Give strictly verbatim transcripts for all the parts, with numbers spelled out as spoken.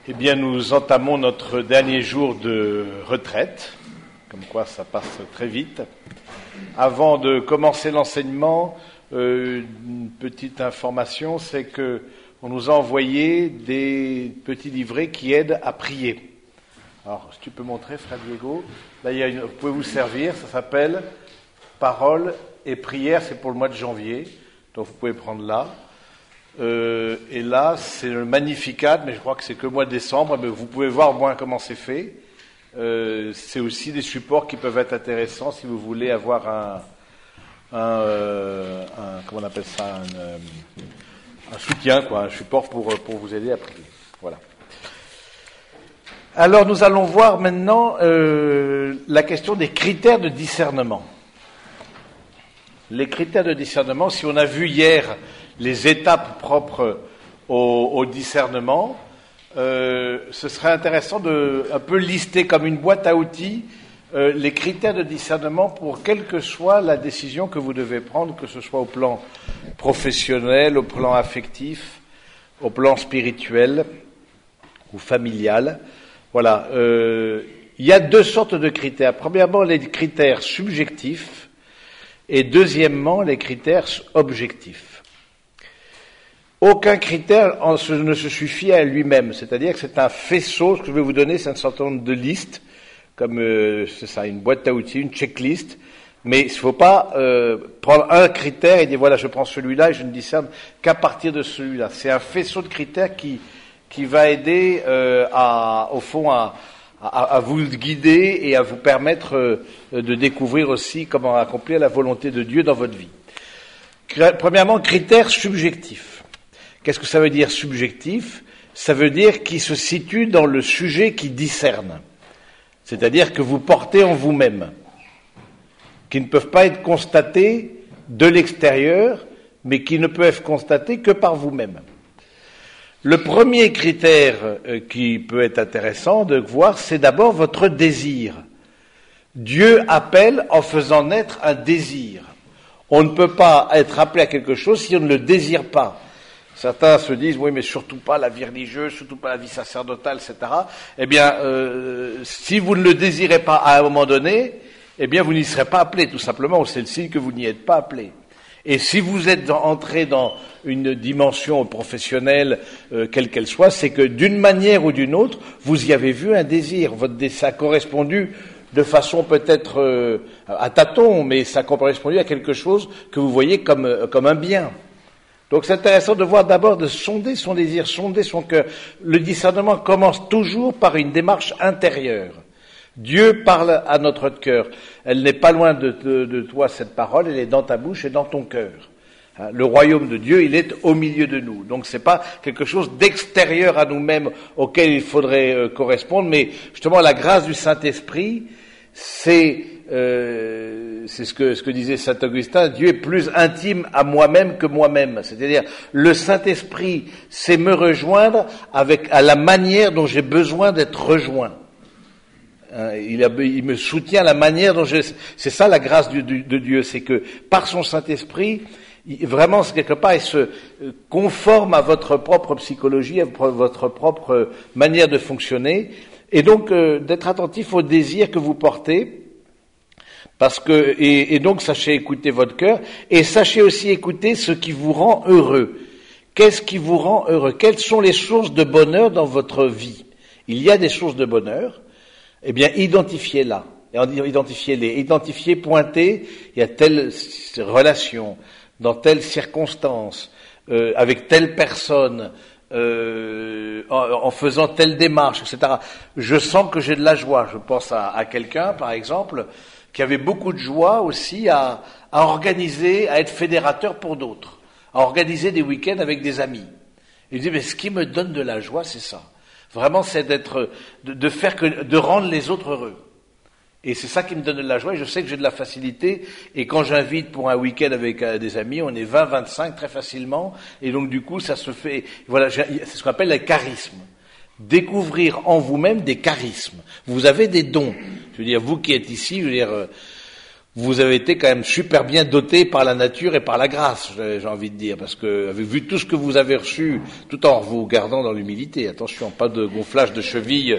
Eh bien, nous entamons notre dernier jour de retraite, comme quoi ça passe très vite. Avant de commencer l'enseignement, euh, une petite information, c'est que on nous a envoyé des petits livrets qui aident à prier. Alors, si tu peux montrer, frère Diego, là, il y a une, vous pouvez vous servir, ça s'appelle « Parole et prière », c'est pour le mois de janvier, donc vous pouvez prendre là. Euh, et là, c'est le Magnificat, mais je crois que c'est que le mois de décembre, mais vous pouvez voir au moins comment c'est fait. Euh, c'est aussi des supports qui peuvent être intéressants si vous voulez avoir un, un, euh, un comment on appelle ça, un, euh, un soutien, quoi, un support pour, pour vous aider à prier. Voilà. Alors, nous allons voir maintenant euh, la question des critères de discernement. Les critères de discernement, si on a vu hier les étapes propres au, au discernement, euh, ce serait intéressant de un peu lister comme une boîte à outils euh, les critères de discernement pour quelle que soit la décision que vous devez prendre, que ce soit au plan professionnel, au plan affectif, au plan spirituel ou familial. Voilà. Euh, il y a deux sortes de critères. Premièrement, les critères subjectifs et deuxièmement, les critères objectifs. Aucun critère ne se suffit à lui-même, c'est-à-dire que c'est un faisceau. Ce que je vais vous donner, c'est un certain nombre de listes, comme euh, c'est ça, une boîte à outils, une checklist. Mais il ne faut pas euh, prendre un critère et dire voilà, je prends celui-là et je ne discerne qu'à partir de celui-là. C'est un faisceau de critères qui qui va aider euh, à, au fond, à, à, à vous guider et à vous permettre euh, de découvrir aussi comment accomplir la volonté de Dieu dans votre vie. Premièrement, critères subjectifs. Qu'est-ce que ça veut dire subjectif? Ça veut dire qu'il se situe dans le sujet qui discerne. C'est-à-dire que vous portez en vous-même, qui ne peuvent pas être constatés de l'extérieur, mais qui ne peuvent être constatés que par vous-même. Le premier critère euh, qui peut être intéressant de voir, c'est d'abord votre désir. Dieu appelle en faisant naître un désir. On ne peut pas être appelé à quelque chose si on ne le désire pas. Certains se disent, oui, mais surtout pas la vie religieuse, surtout pas la vie sacerdotale, et cetera. Eh bien, euh, si vous ne le désirez pas à un moment donné, eh bien, vous n'y serez pas appelé, tout simplement. C'est le signe que vous n'y êtes pas appelé. Et si vous êtes entré dans une dimension professionnelle, euh, quelle qu'elle soit, c'est que d'une manière ou d'une autre, vous y avez vu un désir. Votre désir, ça a correspondu de façon peut-être euh, à tâtons, mais ça a correspondu à quelque chose que vous voyez comme, euh, comme un bien. Donc c'est intéressant de voir d'abord, de sonder son désir, sonder son cœur. Le discernement commence toujours par une démarche intérieure. Dieu parle à notre cœur. Elle n'est pas loin de, de, de toi, cette parole, elle est dans ta bouche et dans ton cœur. Le royaume de Dieu, il est au milieu de nous. Donc c'est pas quelque chose d'extérieur à nous-mêmes auquel il faudrait euh, correspondre, mais justement la grâce du Saint-Esprit, c'est euh, c'est ce que ce que disait saint Augustin, Dieu est plus intime à moi-même que moi-même. C'est-à-dire le Saint-Esprit sait me rejoindre avec à la manière dont j'ai besoin d'être rejoint. Il, a, il me soutient à la manière dont je... C'est ça la grâce de, de, de Dieu, c'est que par son Saint-Esprit, il, vraiment, quelque part, il se conforme à votre propre psychologie, à votre propre manière de fonctionner, et donc euh, d'être attentif aux désirs que vous portez, parce que et, et donc sachez écouter votre cœur, et sachez aussi écouter ce qui vous rend heureux. Qu'est-ce qui vous rend heureux? Quelles sont les sources de bonheur dans votre vie? Il y a des sources de bonheur. Eh bien, identifiez-la, identifiez-les, identifiez, pointez, il y a telle relation, dans telle circonstance, euh, avec telle personne, euh, en, en faisant telle démarche, et cetera. Je sens que j'ai de la joie. Je pense à, à quelqu'un, par exemple, qui avait beaucoup de joie aussi à, à organiser, à être fédérateur pour d'autres, à organiser des week-ends avec des amis. Il dit, mais ce qui me donne de la joie, c'est ça. Vraiment, c'est d'être, de, de faire que, de rendre les autres heureux. Et c'est ça qui me donne de la joie, et je sais que j'ai de la facilité, et quand j'invite pour un week-end avec euh, des amis, on est vingt, vingt-cinq très facilement, et donc du coup, ça se fait, voilà, c'est ce qu'on appelle le charisme. Découvrir en vous-même des charismes. Vous avez des dons. Je veux dire, vous qui êtes ici, je veux dire, euh, vous avez été quand même super bien doté par la nature et par la grâce, j'ai envie de dire, parce que, avez vu tout ce que vous avez reçu, tout en vous gardant dans l'humilité, attention, pas de gonflage de cheville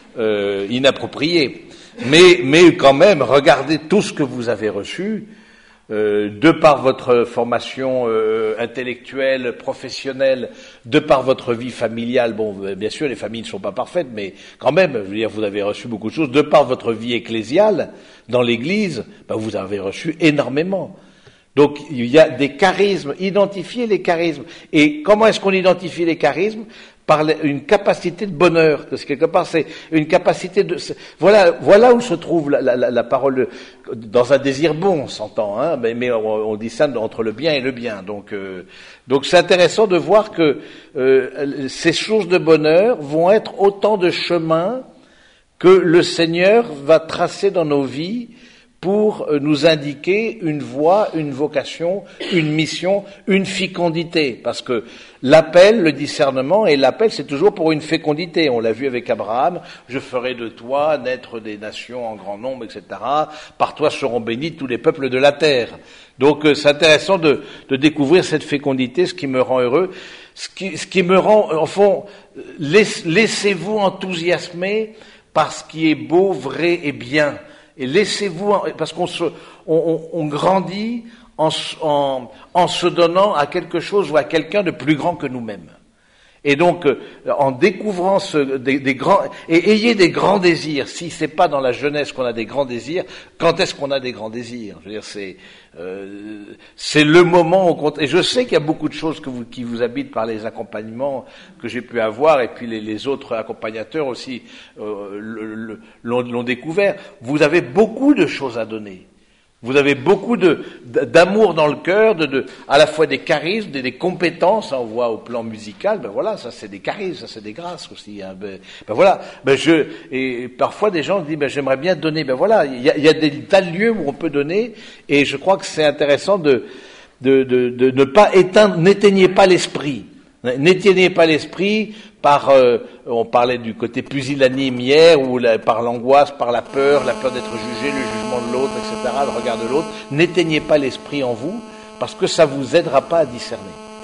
euh, inapproprié, mais, mais quand même, regardez tout ce que vous avez reçu, euh, de par votre formation euh, intellectuelle, professionnelle, de par votre vie familiale, bon, bien sûr, les familles ne sont pas parfaites, mais quand même, je veux dire, vous avez reçu beaucoup de choses, de par votre vie ecclésiale, dans l'Église, ben, vous avez reçu énormément. Donc, il y a des charismes, identifier les charismes. Et comment est-ce qu'on identifie les charismes? Par une capacité de bonheur, parce que quelque part c'est une capacité de, voilà, voilà où se trouve la, la, la parole, dans un désir bon, on s'entend, hein, mais, mais on, on dit ça entre le bien et le bien. Donc, euh, donc c'est intéressant de voir que euh, ces choses de bonheur vont être autant de chemins que le Seigneur va tracer dans nos vies pour nous indiquer une voie, une vocation, une mission, une fécondité. Parce que l'appel, le discernement, et l'appel, c'est toujours pour une fécondité. On l'a vu avec Abraham, je ferai de toi naître des nations en grand nombre, et cetera. Par toi seront bénis tous les peuples de la terre. Donc c'est intéressant de, de découvrir cette fécondité, ce qui me rend heureux. Ce qui, ce qui me rend, en fond, laisse, laissez-vous enthousiasmer par ce qui est beau, vrai et bien. Et laissez-vous, parce qu'on se, on, on, on grandit en, en, en se donnant à quelque chose ou à quelqu'un de plus grand que nous-mêmes. Et donc, en découvrant ce, des, des grands, et ayez des grands désirs. Si c'est pas dans la jeunesse qu'on a des grands désirs, quand est-ce qu'on a des grands désirs? Je veux dire, c'est, euh, c'est le moment où on compte. Et je sais qu'il y a beaucoup de choses que vous, qui vous habitent par les accompagnements que j'ai pu avoir, et puis les, les autres accompagnateurs aussi euh, le, le, l'ont, l'ont découvert. Vous avez beaucoup de choses à donner. Vous avez beaucoup de, d'amour dans le cœur, de, de, à la fois des charismes, des, des compétences, hein, on voit au plan musical, ben voilà, ça c'est des charismes, ça c'est des grâces aussi, hein, ben, ben voilà, ben je, et parfois des gens disent, ben j'aimerais bien donner, ben voilà, il y a, il y a des tas de lieux où on peut donner, et je crois que c'est intéressant de, de, de, de ne pas éteindre, n'éteignez pas l'esprit. N'éteignez pas l'esprit par, euh, on parlait du côté pusillanime hier, ou la, par l'angoisse, par la peur, la peur d'être jugé, le jugement de l'autre, et cetera, le regard de l'autre. N'éteignez pas l'esprit en vous, parce que ça vous aidera pas à discerner.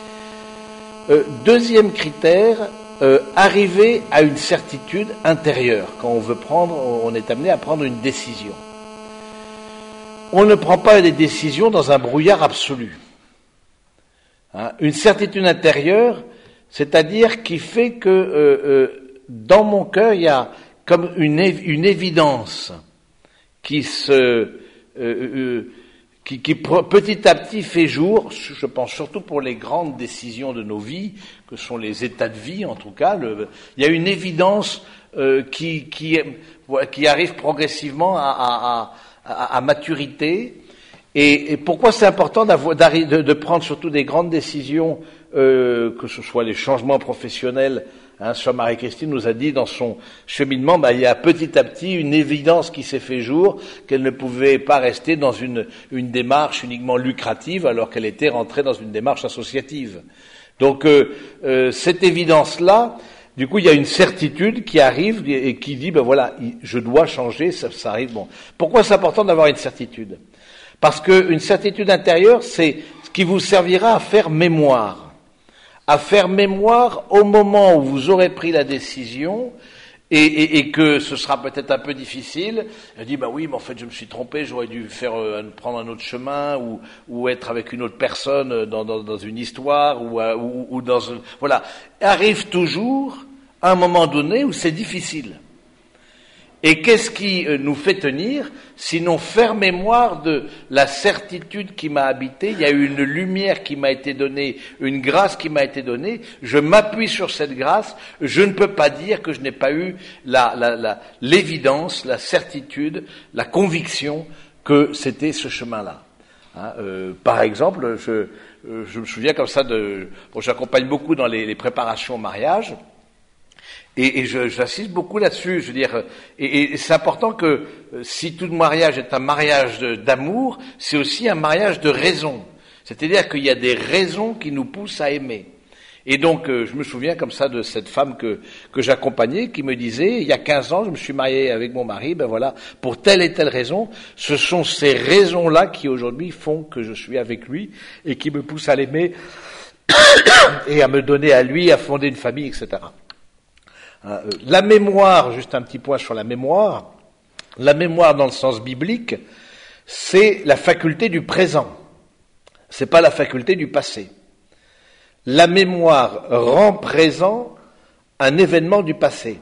Euh, deuxième critère, euh, arriver à une certitude intérieure. Quand on veut prendre, on est amené à prendre une décision. On ne prend pas des décisions dans un brouillard absolu. Hein, une certitude intérieure, c'est-à-dire qui fait que euh, euh, dans mon cœur, il y a comme une, év- une évidence qui se, euh, euh, qui, qui petit à petit fait jour. Je pense surtout pour les grandes décisions de nos vies, que sont les états de vie en tout cas. Le, il y a une évidence euh, qui, qui, qui arrive progressivement à, à, à, à maturité. Et, et pourquoi c'est important de, de prendre surtout des grandes décisions, euh, que ce soit les changements professionnels, hein, Sœur Marie-Christine nous a dit dans son cheminement, bah, il y a petit à petit une évidence qui s'est fait jour, qu'elle ne pouvait pas rester dans une, une démarche uniquement lucrative, alors qu'elle était rentrée dans une démarche associative. Donc euh, euh, cette évidence-là, du coup, il y a une certitude qui arrive et qui dit, ben voilà, je dois changer, ça, ça arrive. Bon, pourquoi c'est important d'avoir une certitude? Parce qu'une certitude intérieure, c'est ce qui vous servira à faire mémoire. À faire mémoire au moment où vous aurez pris la décision et, et, et que ce sera peut-être un peu difficile. Elle dit, bah oui, mais en fait, je me suis trompé, j'aurais dû faire euh, prendre un autre chemin ou, ou être avec une autre personne dans, dans, dans une histoire ou, ou, ou dans un... Voilà. Arrive toujours un moment donné où c'est difficile. Et qu'est-ce qui nous fait tenir, sinon faire mémoire de la certitude qui m'a habité, il y a eu une lumière qui m'a été donnée, une grâce qui m'a été donnée, je m'appuie sur cette grâce, je ne peux pas dire que je n'ai pas eu la, la, la, l'évidence, la certitude, la conviction que c'était ce chemin-là. Hein, euh, par exemple, je, euh, je me souviens comme ça de, bon, j'accompagne beaucoup dans les, les préparations au mariage. Et, et je, j'insiste beaucoup là-dessus, je veux dire, et, et c'est important que si tout mariage est un mariage de, d'amour, c'est aussi un mariage de raison. C'est-à-dire qu'il y a des raisons qui nous poussent à aimer. Et donc, euh, je me souviens comme ça de cette femme que que j'accompagnais, qui me disait, il y a quinze ans, je me suis marié avec mon mari, ben voilà, pour telle et telle raison. Ce sont ces raisons-là qui aujourd'hui font que je suis avec lui et qui me poussent à l'aimer et à me donner à lui, à fonder une famille, et cetera. Euh, la mémoire, juste un petit point sur la mémoire. La mémoire dans le sens biblique, c'est la faculté du présent. C'est pas la faculté du passé. La mémoire rend présent un événement du passé.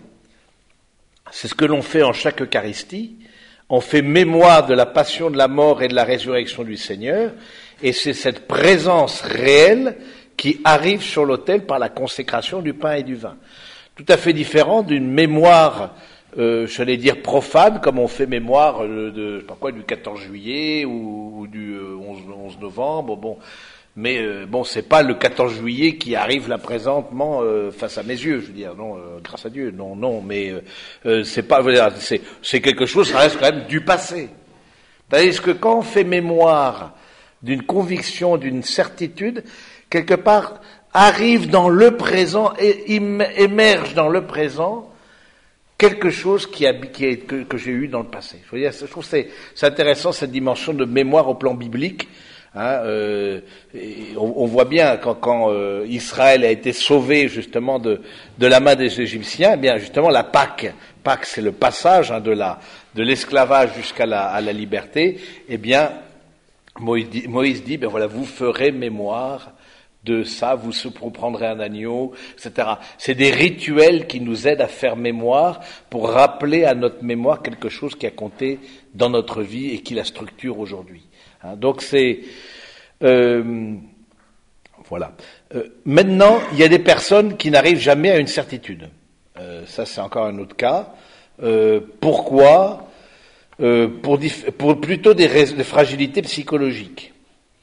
C'est ce que l'on fait en chaque Eucharistie. On fait mémoire de la passion, de la mort et de la résurrection du Seigneur, et c'est cette présence réelle qui arrive sur l'autel par la consécration du pain et du vin. Tout à fait différent d'une mémoire, euh, j'allais dire profane, comme on fait mémoire de, de je sais pas quoi, du quatorze juillet ou, ou du euh, onze novembre. Bon. Mais euh, bon, c'est pas le quatorze juillet qui arrive là présentement euh, face à mes yeux, je veux dire, non, euh, grâce à Dieu, non, non, mais euh, euh, c'est pas, c'est, c'est quelque chose, ça reste quand même du passé. C'est-à-dire que quand on fait mémoire d'une conviction, d'une certitude, quelque part arrive dans le présent et émerge dans le présent quelque chose qui a, qui est, que, que j'ai eu dans le passé. Je veux dire, je trouve que c'est, c'est intéressant cette dimension de mémoire au plan biblique. Hein, euh, on, on voit bien quand, quand euh, Israël a été sauvé justement de, de la main des Égyptiens, eh bien justement la Pâque, Pâque c'est le passage hein, de la de l'esclavage jusqu'à la, à la liberté. Eh bien Moïse dit, Moïse dit, ben voilà, vous ferez mémoire de ça, vous prendrez un agneau, et cetera. C'est des rituels qui nous aident à faire mémoire pour rappeler à notre mémoire quelque chose qui a compté dans notre vie et qui la structure aujourd'hui. Hein, donc c'est euh, voilà. Euh, maintenant, il y a des personnes qui n'arrivent jamais à une certitude. Euh, ça, c'est encore un autre cas. Euh, pourquoi euh, pour, dif- pour plutôt des, rais- des fragilités psychologiques.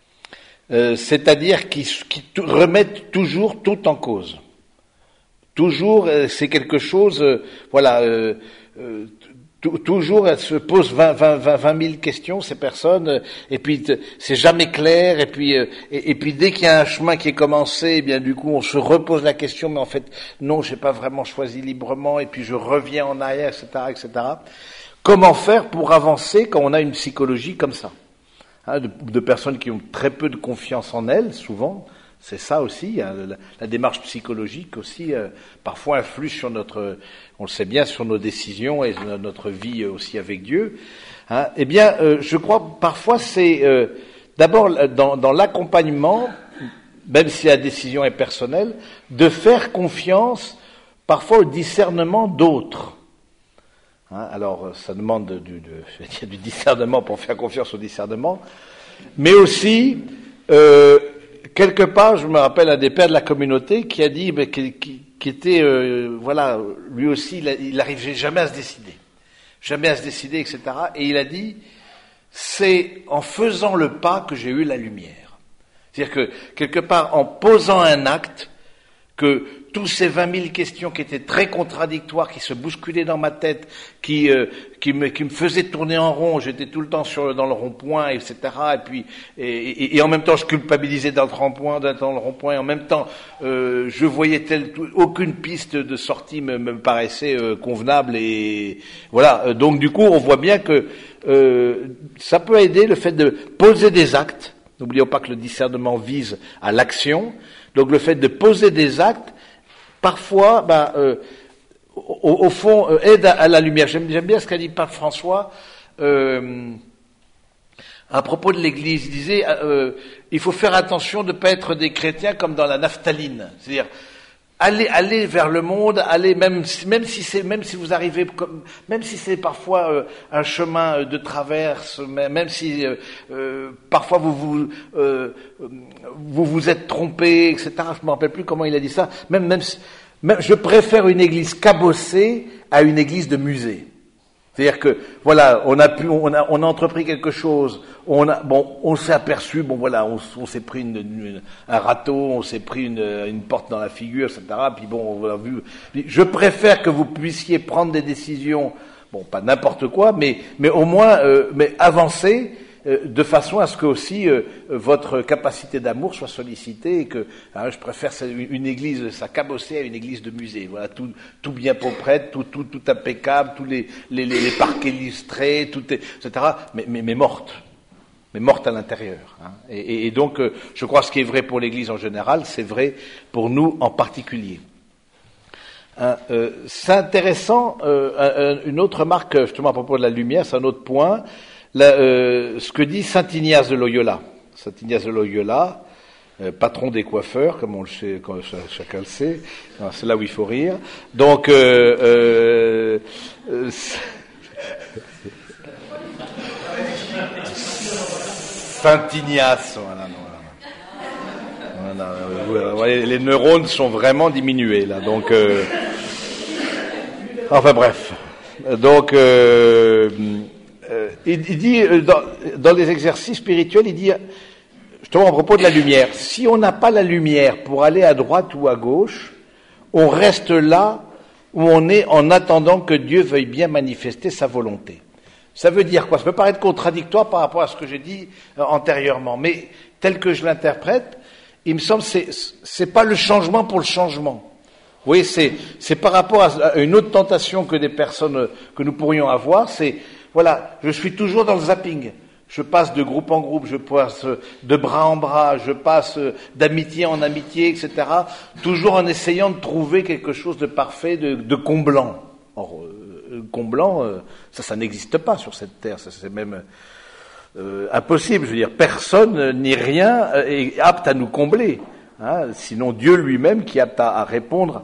Euh, c'est-à-dire qui, qui t- remettent toujours tout en cause. Toujours, euh, c'est quelque chose. Euh, voilà. Euh, euh, Toujours, elles se posent vingt mille questions, ces personnes, et puis c'est jamais clair, et puis et, et puis dès qu'il y a un chemin qui est commencé, eh bien du coup on se repose la question, mais en fait non, j'ai pas vraiment choisi librement, et puis je reviens en arrière, et cetera, et cetera. Comment faire pour avancer quand on a une psychologie comme ça, hein, de, de personnes qui ont très peu de confiance en elles, souvent. C'est ça aussi, hein, la, la démarche psychologique aussi, euh, parfois influe sur notre, on le sait bien, sur nos décisions et notre vie aussi avec Dieu. Hein. Eh bien, euh, je crois parfois c'est euh, d'abord dans, dans l'accompagnement, même si la décision est personnelle, de faire confiance parfois au discernement d'autres. Hein, alors, ça demande du, de, je vais dire, du discernement pour faire confiance au discernement, mais aussi euh, quelque part, je me rappelle un des pères de la communauté qui a dit, ben, qui, qui, qui était, euh, voilà, lui aussi, il n'arrivait jamais à se décider, jamais à se décider, et cetera. Et il a dit, c'est en faisant le pas que j'ai eu la lumière. C'est-à-dire que quelque part, en posant un acte, que tous ces vingt mille questions qui étaient très contradictoires, qui se bousculaient dans ma tête, qui euh, qui me qui me faisaient tourner en rond, j'étais tout le temps sur dans le rond-point, et cetera. Et puis et, et, et en même temps je culpabilisais dans le rond-point, dans le rond-point, et en même temps euh, je voyais telle aucune piste de sortie me, me paraissait euh, convenable, et voilà. Donc du coup on voit bien que euh, ça peut aider le fait de poser des actes. N'oublions pas que le discernement vise à l'action. Donc le fait de poser des actes, parfois, ben, euh, au, au fond, euh, aide à, à la lumière. J'aime, j'aime bien ce qu'a dit Pape François euh, à propos de l'Église. Il disait, euh, il faut faire attention de ne pas être des chrétiens comme dans la naphtaline, c'est-à-dire allez, allez vers le monde, allez même, même si c'est, même si vous arrivez, comme, même si c'est parfois euh, un chemin de traverse, même si euh, euh, parfois vous vous, euh, vous vous êtes trompé, et cetera. Je me rappelle plus comment il a dit ça. Même, même, même, je préfère une église cabossée à une église de musée. C'est-à-dire que voilà, on a pu, on a, on a entrepris quelque chose. On a, bon, on s'est aperçu, bon voilà, on, on s'est pris une, une, un râteau, on s'est pris une, une porte dans la figure, et cetera. Puis bon, on a vu. Je préfère que vous puissiez prendre des décisions, bon, pas n'importe quoi, mais, mais au moins, euh, mais avancer euh, de façon à ce que aussi euh, votre capacité d'amour soit sollicitée et que hein, je préfère une église, ça cabossée à une église de musée. Voilà, tout, tout bien propre, tout, tout, tout impeccable, tous les, les, les, les parquets illustrés, tout est, et cetera. Mais, mais, mais morte. mais morte à l'intérieur. Hein. Et, et donc, euh, je crois que ce qui est vrai pour l'Église en général, c'est vrai pour nous en particulier. Hein, euh, c'est intéressant, euh, une autre remarque justement à propos de la lumière, c'est un autre point, la, euh, ce que dit saint Ignace de Loyola. Saint Ignace de Loyola, euh, patron des coiffeurs, comme on le sait, comme chacun le sait, non, c'est là où il faut rire. Donc, euh, euh, euh, Saint Ignace, voilà, voilà. Voilà, vous voyez, les neurones sont vraiment diminués là, donc. Euh, enfin bref, donc euh, euh, il, il dit dans, dans les exercices spirituels, il dit justement à propos de la lumière, si on n'a pas la lumière pour aller à droite ou à gauche, on reste là où on est en attendant que Dieu veuille bien manifester sa volonté. Ça veut dire quoi? Ça peut paraître contradictoire par rapport à ce que j'ai dit euh, antérieurement, mais tel que je l'interprète, il me semble que c'est, c'est pas le changement pour le changement. Vous voyez, c'est, c'est par rapport à une autre tentation que des personnes que nous pourrions avoir, c'est, voilà, je suis toujours dans le zapping. Je passe de groupe en groupe, je passe de bras en bras, je passe d'amitié en amitié, et cetera, toujours en essayant de trouver quelque chose de parfait, de, de comblant. Or, euh, comblant, euh, ça, ça n'existe pas sur cette terre, ça, c'est même euh, impossible. Je veux dire, personne ni rien est apte à nous combler. Hein, sinon Dieu lui-même qui est apte à, à répondre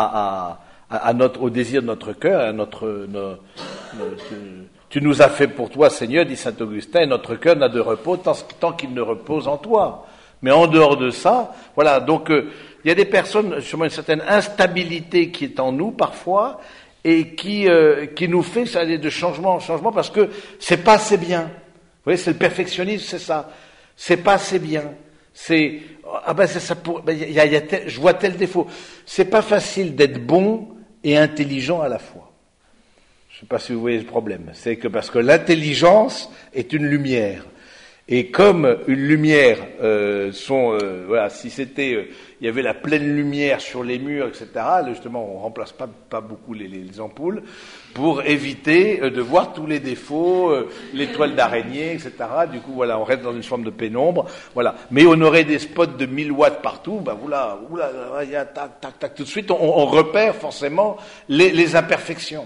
à, à, à notre, au désir de notre cœur, à notre, notre, notre tu nous as fait pour toi, Seigneur, dit saint Augustin, et notre cœur n'a de repos tant, tant qu'il ne repose en toi. Mais en dehors de ça, voilà, donc euh, il y a des personnes, justement une certaine instabilité qui est en nous parfois, et qui, euh, qui nous fait aller de changement en changement parce que c'est pas assez bien. Vous voyez, c'est le perfectionnisme, c'est ça. C'est pas assez bien. C'est, ah ben c'est ça pour, ben, y a, y a tel, je vois tel défaut. C'est pas facile d'être bon et intelligent à la fois. Je ne sais pas si vous voyez le problème. C'est que parce que l'intelligence est une lumière. Et comme une lumière, euh, sont, euh, voilà, si c'était, euh, il y avait la pleine lumière sur les murs, et cetera. Là, justement, on remplace pas, pas beaucoup les, les, les ampoules pour éviter euh, de voir tous les défauts, euh, les toiles d'araignée, et cetera. Du coup, voilà, on reste dans une forme de pénombre, voilà. Mais on aurait des spots de mille watts partout, ben voilà, oula, il y a tac, tac, tac, tout de suite, on, on repère forcément les, les imperfections.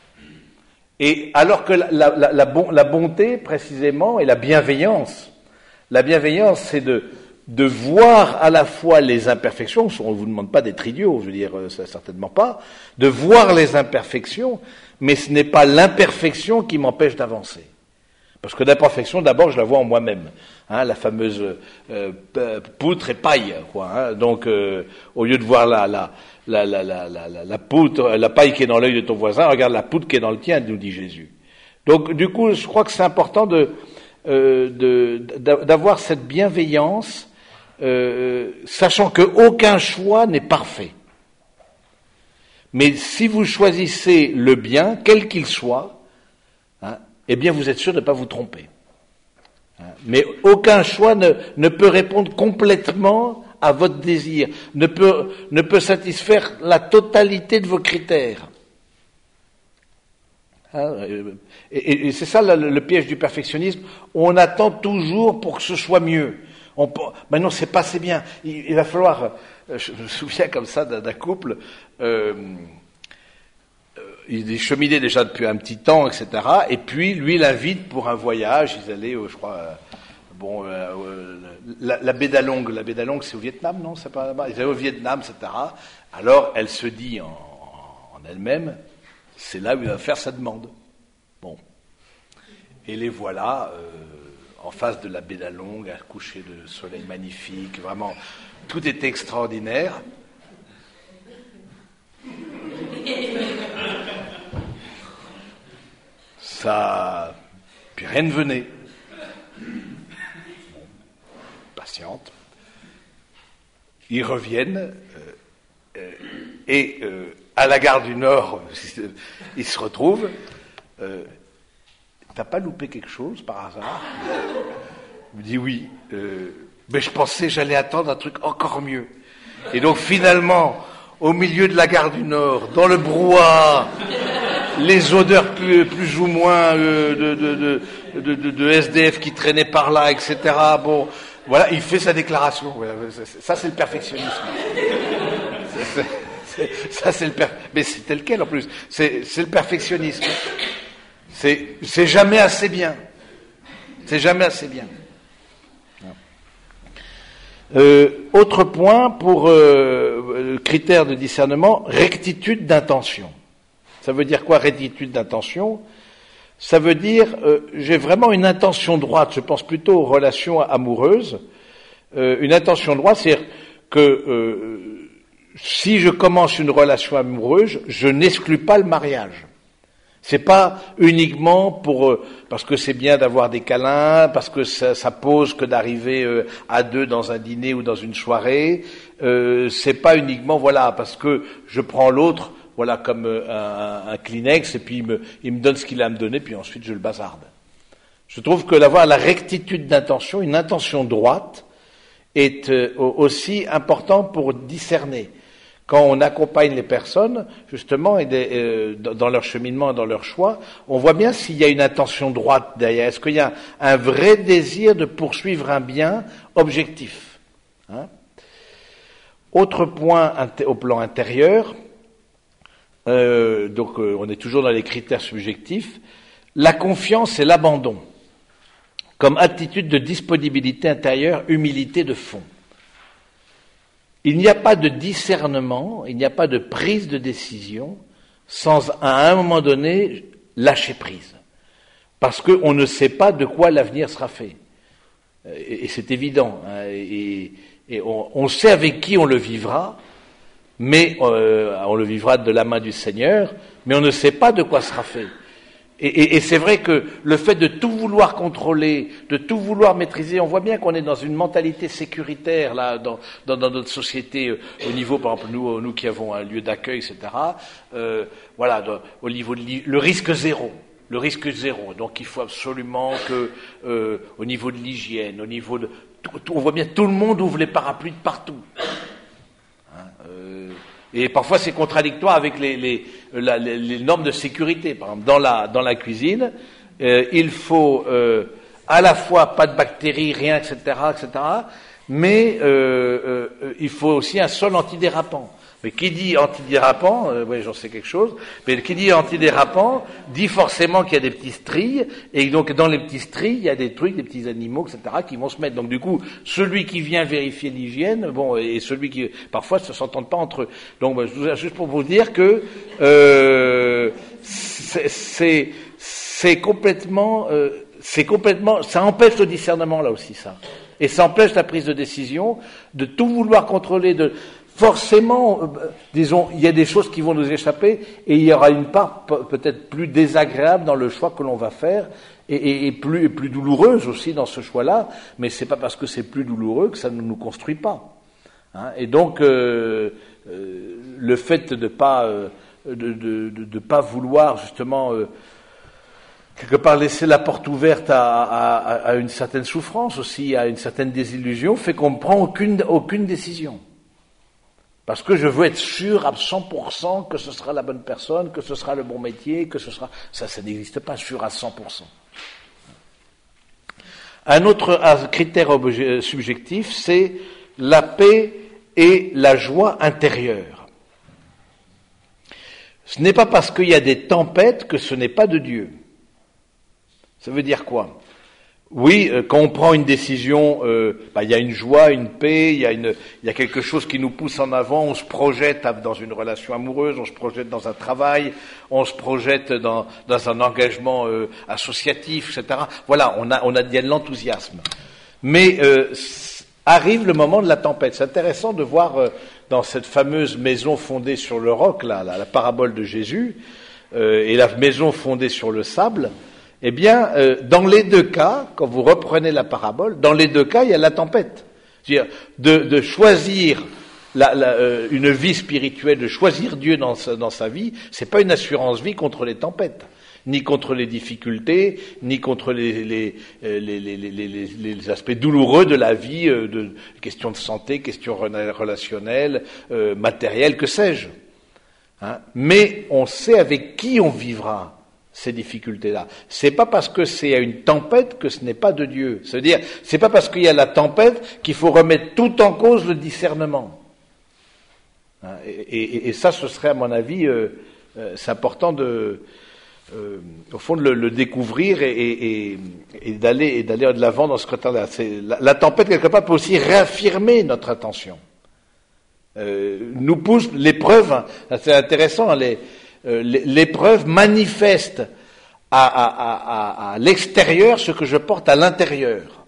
Et alors que la, la, la, la, bon, la bonté, précisément, et la bienveillance, la bienveillance, c'est de, de voir à la fois les imperfections, on ne vous demande pas d'être idiot, je veux dire, ça, certainement pas, de voir les imperfections, mais ce n'est pas l'imperfection qui m'empêche d'avancer. Parce que l'imperfection, d'abord, je la vois en moi-même, hein, la fameuse euh, poutre et paille, quoi. Hein, donc, euh, au lieu de voir la... la La, la, la, la, la poutre, la paille qui est dans l'œil de ton voisin, regarde la poutre qui est dans le tien, nous dit Jésus. Donc, du coup, je crois que c'est important de, euh, de, d'avoir cette bienveillance, euh, sachant qu'aucun choix n'est parfait. Mais si vous choisissez le bien, quel qu'il soit, hein, eh bien, vous êtes sûr de ne pas vous tromper. Hein, mais aucun choix ne, ne peut répondre complètement à votre désir, ne peut, ne peut satisfaire la totalité de vos critères. Hein, et, et c'est ça le, le piège du perfectionnisme. On attend toujours pour que ce soit mieux. On, ben non, c'est pas assez bien. Il, il va falloir. Je me souviens comme ça d'un, d'un couple. Euh, il cheminait déjà depuis un petit temps, et cetera. Et puis lui l'invite pour un voyage. Ils allaient, je crois. Bon, euh, euh, la, la baie d'Along, la baie d'Along, c'est au Vietnam, non? C'est pas là-bas. Ils allaient au Vietnam, et cetera. Alors, elle se dit en, en elle-même, c'est là où il va faire sa demande. Bon. Et les voilà, euh, en face de la baie d'Along, un coucher de soleil magnifique, vraiment, tout était extraordinaire. Ça, puis rien ne venait. Patiente. Ils reviennent euh, euh, et euh, à la gare du Nord, ils se retrouvent. Euh, t'as pas loupé quelque chose par hasard? Il me dit oui, euh, mais je pensais j'allais attendre un truc encore mieux. Et donc finalement, au milieu de la gare du Nord, dans le brouhaha, les odeurs plus, plus ou moins euh, de, de, de, de, de, de S D F qui traînaient par là, et cetera. Bon, voilà, il fait sa déclaration. Ça, c'est le perfectionnisme. C'est, c'est, ça, c'est le per... Mais c'est tel quel en plus. C'est, c'est le perfectionnisme. C'est, c'est jamais assez bien. C'est jamais assez bien. Euh, autre point pour euh, le critère de discernement, rectitude d'intention. Ça veut dire quoi, rectitude d'intention? Ça veut dire, euh, j'ai vraiment une intention droite, je pense plutôt aux relations amoureuses. Euh, une intention droite, c'est-à-dire que euh, si je commence une relation amoureuse, je n'exclus pas le mariage. C'est pas uniquement pour euh, parce que c'est bien d'avoir des câlins, parce que ça, ça pose que d'arriver euh, à deux dans un dîner ou dans une soirée. Euh, c'est pas uniquement voilà parce que je prends l'autre voilà comme euh, un, un Kleenex et puis il me, il me donne ce qu'il a à me donner puis ensuite je le bazarde. Je trouve que d'avoir la rectitude d'intention, une intention droite, est euh, aussi important pour discerner. Quand on accompagne les personnes, justement, et des, euh, dans leur cheminement et dans leur choix, on voit bien s'il y a une intention droite derrière. Est-ce qu'il y a un vrai désir de poursuivre un bien objectif, hein? Autre point au plan intérieur, euh, donc euh, on est toujours dans les critères subjectifs, la confiance et l'abandon, comme attitude de disponibilité intérieure, humilité de fond. Il n'y a pas de discernement, il n'y a pas de prise de décision sans, à un moment donné, lâcher prise. Parce qu'on ne sait pas de quoi l'avenir sera fait. Et, et c'est évident. Hein, et et on, on sait avec qui on le vivra, mais euh, on le vivra de la main du Seigneur, mais on ne sait pas de quoi sera fait. Et, et, et c'est vrai que le fait de tout vouloir contrôler, de tout vouloir maîtriser, on voit bien qu'on est dans une mentalité sécuritaire là, dans, dans, dans notre société, euh, au niveau, par exemple, nous, nous qui avons un lieu d'accueil, et cetera. Euh, voilà, dans, au niveau de le risque zéro, le risque zéro. Donc il faut absolument que, euh, au niveau de l'hygiène, au niveau de, tout, tout, on voit bien tout le monde ouvre les parapluies de partout. Hein, euh, Et parfois c'est contradictoire avec les, les, la, les, les normes de sécurité. Par exemple, dans la, dans la cuisine, euh, il faut euh, à la fois pas de bactéries, rien, et cetera, et cetera. Mais euh, euh, il faut aussi un sol antidérapant. Mais qui dit antidérapant, euh, oui, j'en sais quelque chose, mais qui dit antidérapant dit forcément qu'il y a des petits stries, et donc dans les petits stries, il y a des trucs, des petits animaux, et cetera, qui vont se mettre. Donc du coup, celui qui vient vérifier l'hygiène, bon, et celui qui, parfois, ne s'entendent pas entre eux. Donc, ben, juste pour vous dire que euh, c'est, c'est, c'est complètement, euh, c'est complètement, ça empêche le discernement là aussi, ça, et ça empêche la prise de décision, de tout vouloir contrôler, de forcément, euh, disons, il y a des choses qui vont nous échapper et il y aura une part pe- peut-être plus désagréable dans le choix que l'on va faire et, et, et plus, et plus douloureuse aussi dans ce choix-là, mais c'est pas parce que c'est plus douloureux que ça ne nous construit pas. Hein, et donc, euh, euh, le fait de pas, euh, de, de, de, de pas vouloir justement euh, quelque part laisser la porte ouverte à, à, à une certaine souffrance aussi, à une certaine désillusion, fait qu'on ne prend aucune, aucune décision. Parce que je veux être sûr à cent pour cent que ce sera la bonne personne, que ce sera le bon métier, que ce sera... Ça, ça n'existe pas, sûr à cent pour cent. Un autre critère obje- subjectif, c'est la paix et la joie intérieure. Ce n'est pas parce qu'il y a des tempêtes que ce n'est pas de Dieu. Ça veut dire quoi ? Oui, euh, quand on prend une décision, euh, bah, il y a une joie, une paix, il y a une, il y a quelque chose qui nous pousse en avant. On se projette dans une relation amoureuse, on se projette dans un travail, on se projette dans, dans un engagement euh, associatif, et cetera. Voilà, on a, on a, il y a de l'enthousiasme. Mais euh, arrive le moment de la tempête. C'est intéressant de voir euh, dans cette fameuse maison fondée sur le roc, là, la, la parabole de Jésus, euh, et la maison fondée sur le sable. Eh bien, euh, dans les deux cas, quand vous reprenez la parabole, dans les deux cas, il y a la tempête. C'est-à-dire de, de choisir la, la, euh, une vie spirituelle, de choisir Dieu dans sa, dans sa vie, c'est pas une assurance vie contre les tempêtes. ni contre les difficultés, ni contre les, les, les, les, les, les, les aspects douloureux de la vie, euh, de questions de santé, questions relationnelles, euh, matérielles, que sais-je. Hein? Mais on sait avec qui on vivra ces difficultés-là. C'est pas parce que c'est une tempête que ce n'est pas de Dieu. C'est-à-dire, c'est pas parce qu'il y a la tempête qu'il faut remettre tout en cause le discernement. Hein? Et, et, et ça, ce serait à mon avis, euh, euh, c'est important de Euh, au fond, de le, le découvrir et, et, et d'aller et d'aller de l'avant dans ce côté-là. C'est, la, la tempête, quelque part, peut aussi réaffirmer notre attention. Euh, nous pousse l'épreuve, hein, c'est intéressant, les, euh, l'épreuve manifeste à, à, à, à l'extérieur ce que je porte à l'intérieur.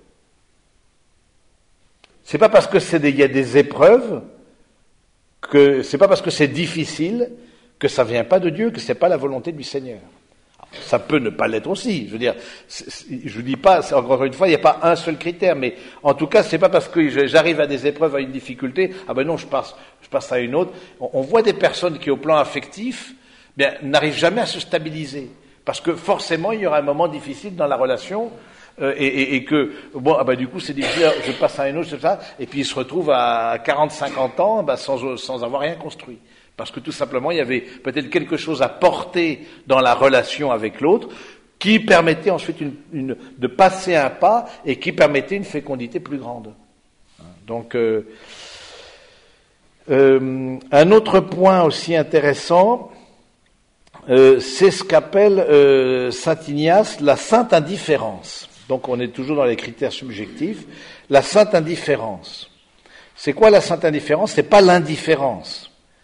C'est pas parce que c'est des, il y a des épreuves que c'est pas parce que c'est difficile que ça vient pas de Dieu, que c'est pas la volonté du Seigneur. Ça peut ne pas l'être aussi. Je veux dire, c'est, c'est, je vous dis pas, c'est, encore une fois, il n'y a pas un seul critère, mais en tout cas, c'est pas parce que je, j'arrive à des épreuves, à une difficulté, ah ben non, je passe, je passe à une autre. On, on voit des personnes qui, au plan affectif, bien, n'arrivent jamais à se stabiliser, parce que forcément, il y aura un moment difficile dans la relation. Euh, et, et, et que, bon, ah ben du coup, c'est difficile, je passe à une autre, c'est ça, et puis ils se retrouvent à quarante, cinquante ans, ben, sans, sans avoir rien construit. Parce que tout simplement, il y avait peut-être quelque chose à porter dans la relation avec l'autre qui permettait ensuite une, une, de passer un pas et qui permettait une fécondité plus grande. Donc, euh, euh, un autre point aussi intéressant, euh, c'est ce qu'appelle euh, saint Ignace la sainte indifférence. Donc, on est toujours dans les critères subjectifs. La sainte indifférence. C'est quoi la sainte indifférence? C'est pas l'indifférence.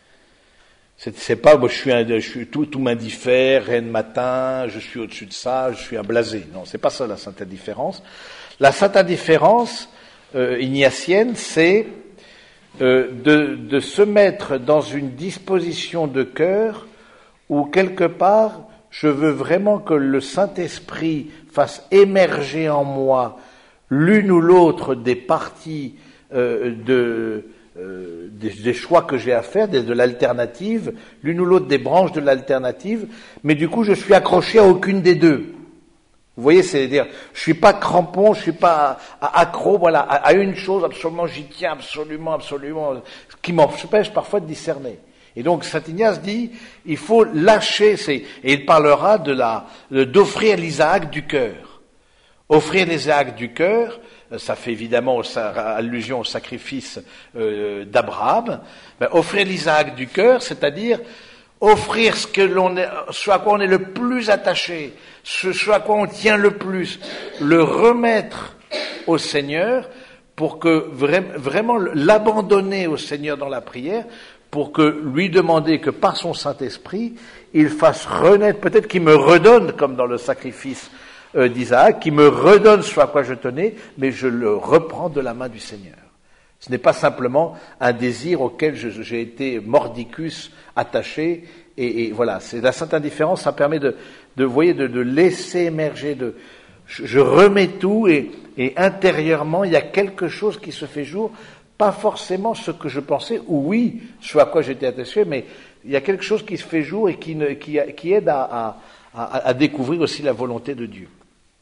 C'est, c'est pas, moi, je suis, un, je suis tout, tout m'indiffère, rien de matin, je suis au-dessus de ça, je suis un blasé. Non, c'est pas ça la sainte indifférence. La sainte indifférence euh, ignatienne, c'est euh, de, de se mettre dans une disposition de cœur où quelque part, je veux vraiment que le Saint-Esprit fasse émerger en moi l'une ou l'autre des parties euh, de Euh, des, des choix que j'ai à faire, des, de l'alternative, l'une ou l'autre des branches de l'alternative, mais du coup je suis accroché à aucune des deux. Vous voyez, c'est-à-dire, je suis pas crampon, je suis pas accro, voilà, à, à une chose absolument, j'y tiens absolument, absolument, ce qui m'empêche parfois de discerner. Et donc saint Ignace dit, il faut lâcher, c'est, et il parlera de la, de, d'offrir l'Isaac du cœur. Offrir l'Isaac du cœur, ça fait évidemment allusion au sacrifice euh, d'Abraham. Ben, offrir l'Isaac du cœur, c'est-à-dire offrir ce que l'on est, ce à quoi on est le plus attaché, ce, ce à quoi on tient le plus, le remettre au Seigneur pour que vra- vraiment l'abandonner au Seigneur dans la prière, pour que lui demander que par son Saint-Esprit, il fasse renaître, peut-être qu'il me redonne, comme dans le sacrifice Euh, d'Isaac, qui me redonne ce à quoi je tenais, mais je le reprends de la main du Seigneur. Ce n'est pas simplement un désir auquel je, j'ai été mordicus attaché, et, et voilà, c'est la sainte indifférence, ça permet de, de vous voyez, de, de laisser émerger, de, je, je remets tout, et, et intérieurement, il y a quelque chose qui se fait jour, pas forcément ce que je pensais, ou oui, ce à quoi j'étais attaché, mais il y a quelque chose qui se fait jour et qui, ne, qui, qui aide à, à, à, à découvrir aussi la volonté de Dieu.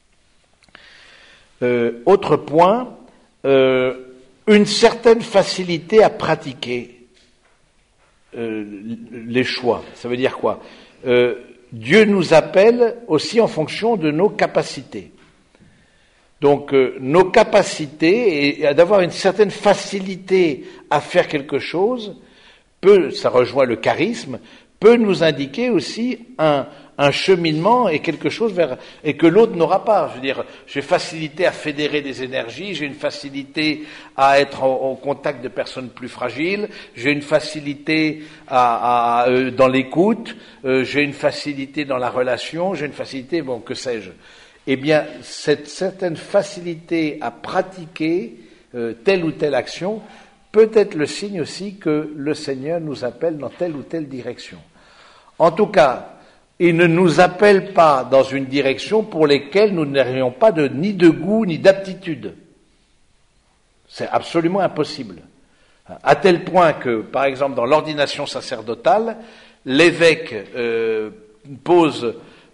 Euh, autre point, euh, une certaine facilité à pratiquer euh, les choix. Ça veut dire quoi? euh, Dieu nous appelle aussi en fonction de nos capacités. Donc euh, nos capacités et d'avoir une certaine facilité à faire quelque chose peut, ça rejoint le charisme, peut nous indiquer aussi un un cheminement et quelque chose vers, et que l'autre n'aura pas. Je veux dire, j'ai facilité à fédérer des énergies, j'ai une facilité à être en, en contact de personnes plus fragiles, j'ai une facilité à, à, euh, dans l'écoute, euh, j'ai une facilité dans la relation, j'ai une facilité, bon, que sais-je. Eh bien, cette certaine facilité à pratiquer euh, telle ou telle action peut être le signe aussi que le Seigneur nous appelle dans telle ou telle direction. En tout cas, il ne nous appelle pas dans une direction pour laquelle nous n'aurions pas de, ni de goût ni d'aptitude. C'est absolument impossible. À tel point que, par exemple, dans l'ordination sacerdotale, l'évêque euh, pose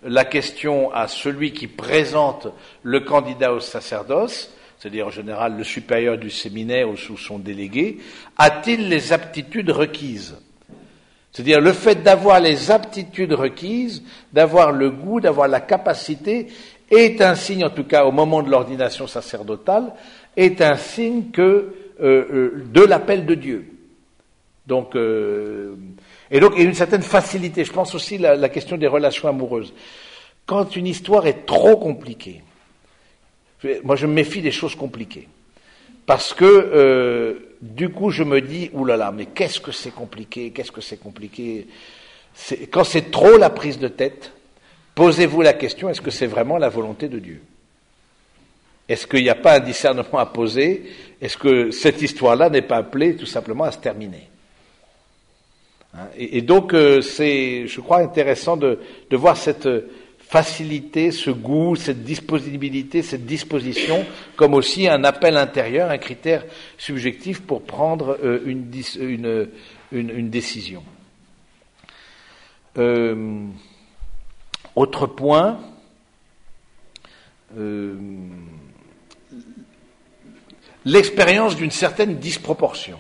la question à celui qui présente le candidat au sacerdoce, c'est-à-dire en général le supérieur du séminaire ou sous son délégué, a-t-il les aptitudes requises ? C'est-à-dire le fait d'avoir les aptitudes requises, d'avoir le goût, d'avoir la capacité, est un signe, en tout cas au moment de l'ordination sacerdotale, est un signe que euh, euh, de l'appel de Dieu. Donc, euh, et donc, il y a une certaine facilité. Je pense aussi la, la question des relations amoureuses. Quand une histoire est trop compliquée, moi je me méfie des choses compliquées, parce que euh, du coup je me dis, oulala, mais qu'est-ce que c'est compliqué, qu'est-ce que c'est compliqué. C'est, quand c'est trop la prise de tête, posez-vous la question, est-ce que c'est vraiment la volonté de Dieu ? Est-ce qu'il n'y a pas un discernement à poser ? Est-ce que cette histoire-là n'est pas appelée tout simplement à se terminer ? Hein, et, et donc, euh, c'est, je crois, intéressant de, de voir cette facilité, ce goût, cette disponibilité, cette disposition, comme aussi un appel intérieur, un critère subjectif pour prendre euh, une, une, une, une décision. Euh, autre point, euh, l'expérience d'une certaine disproportion.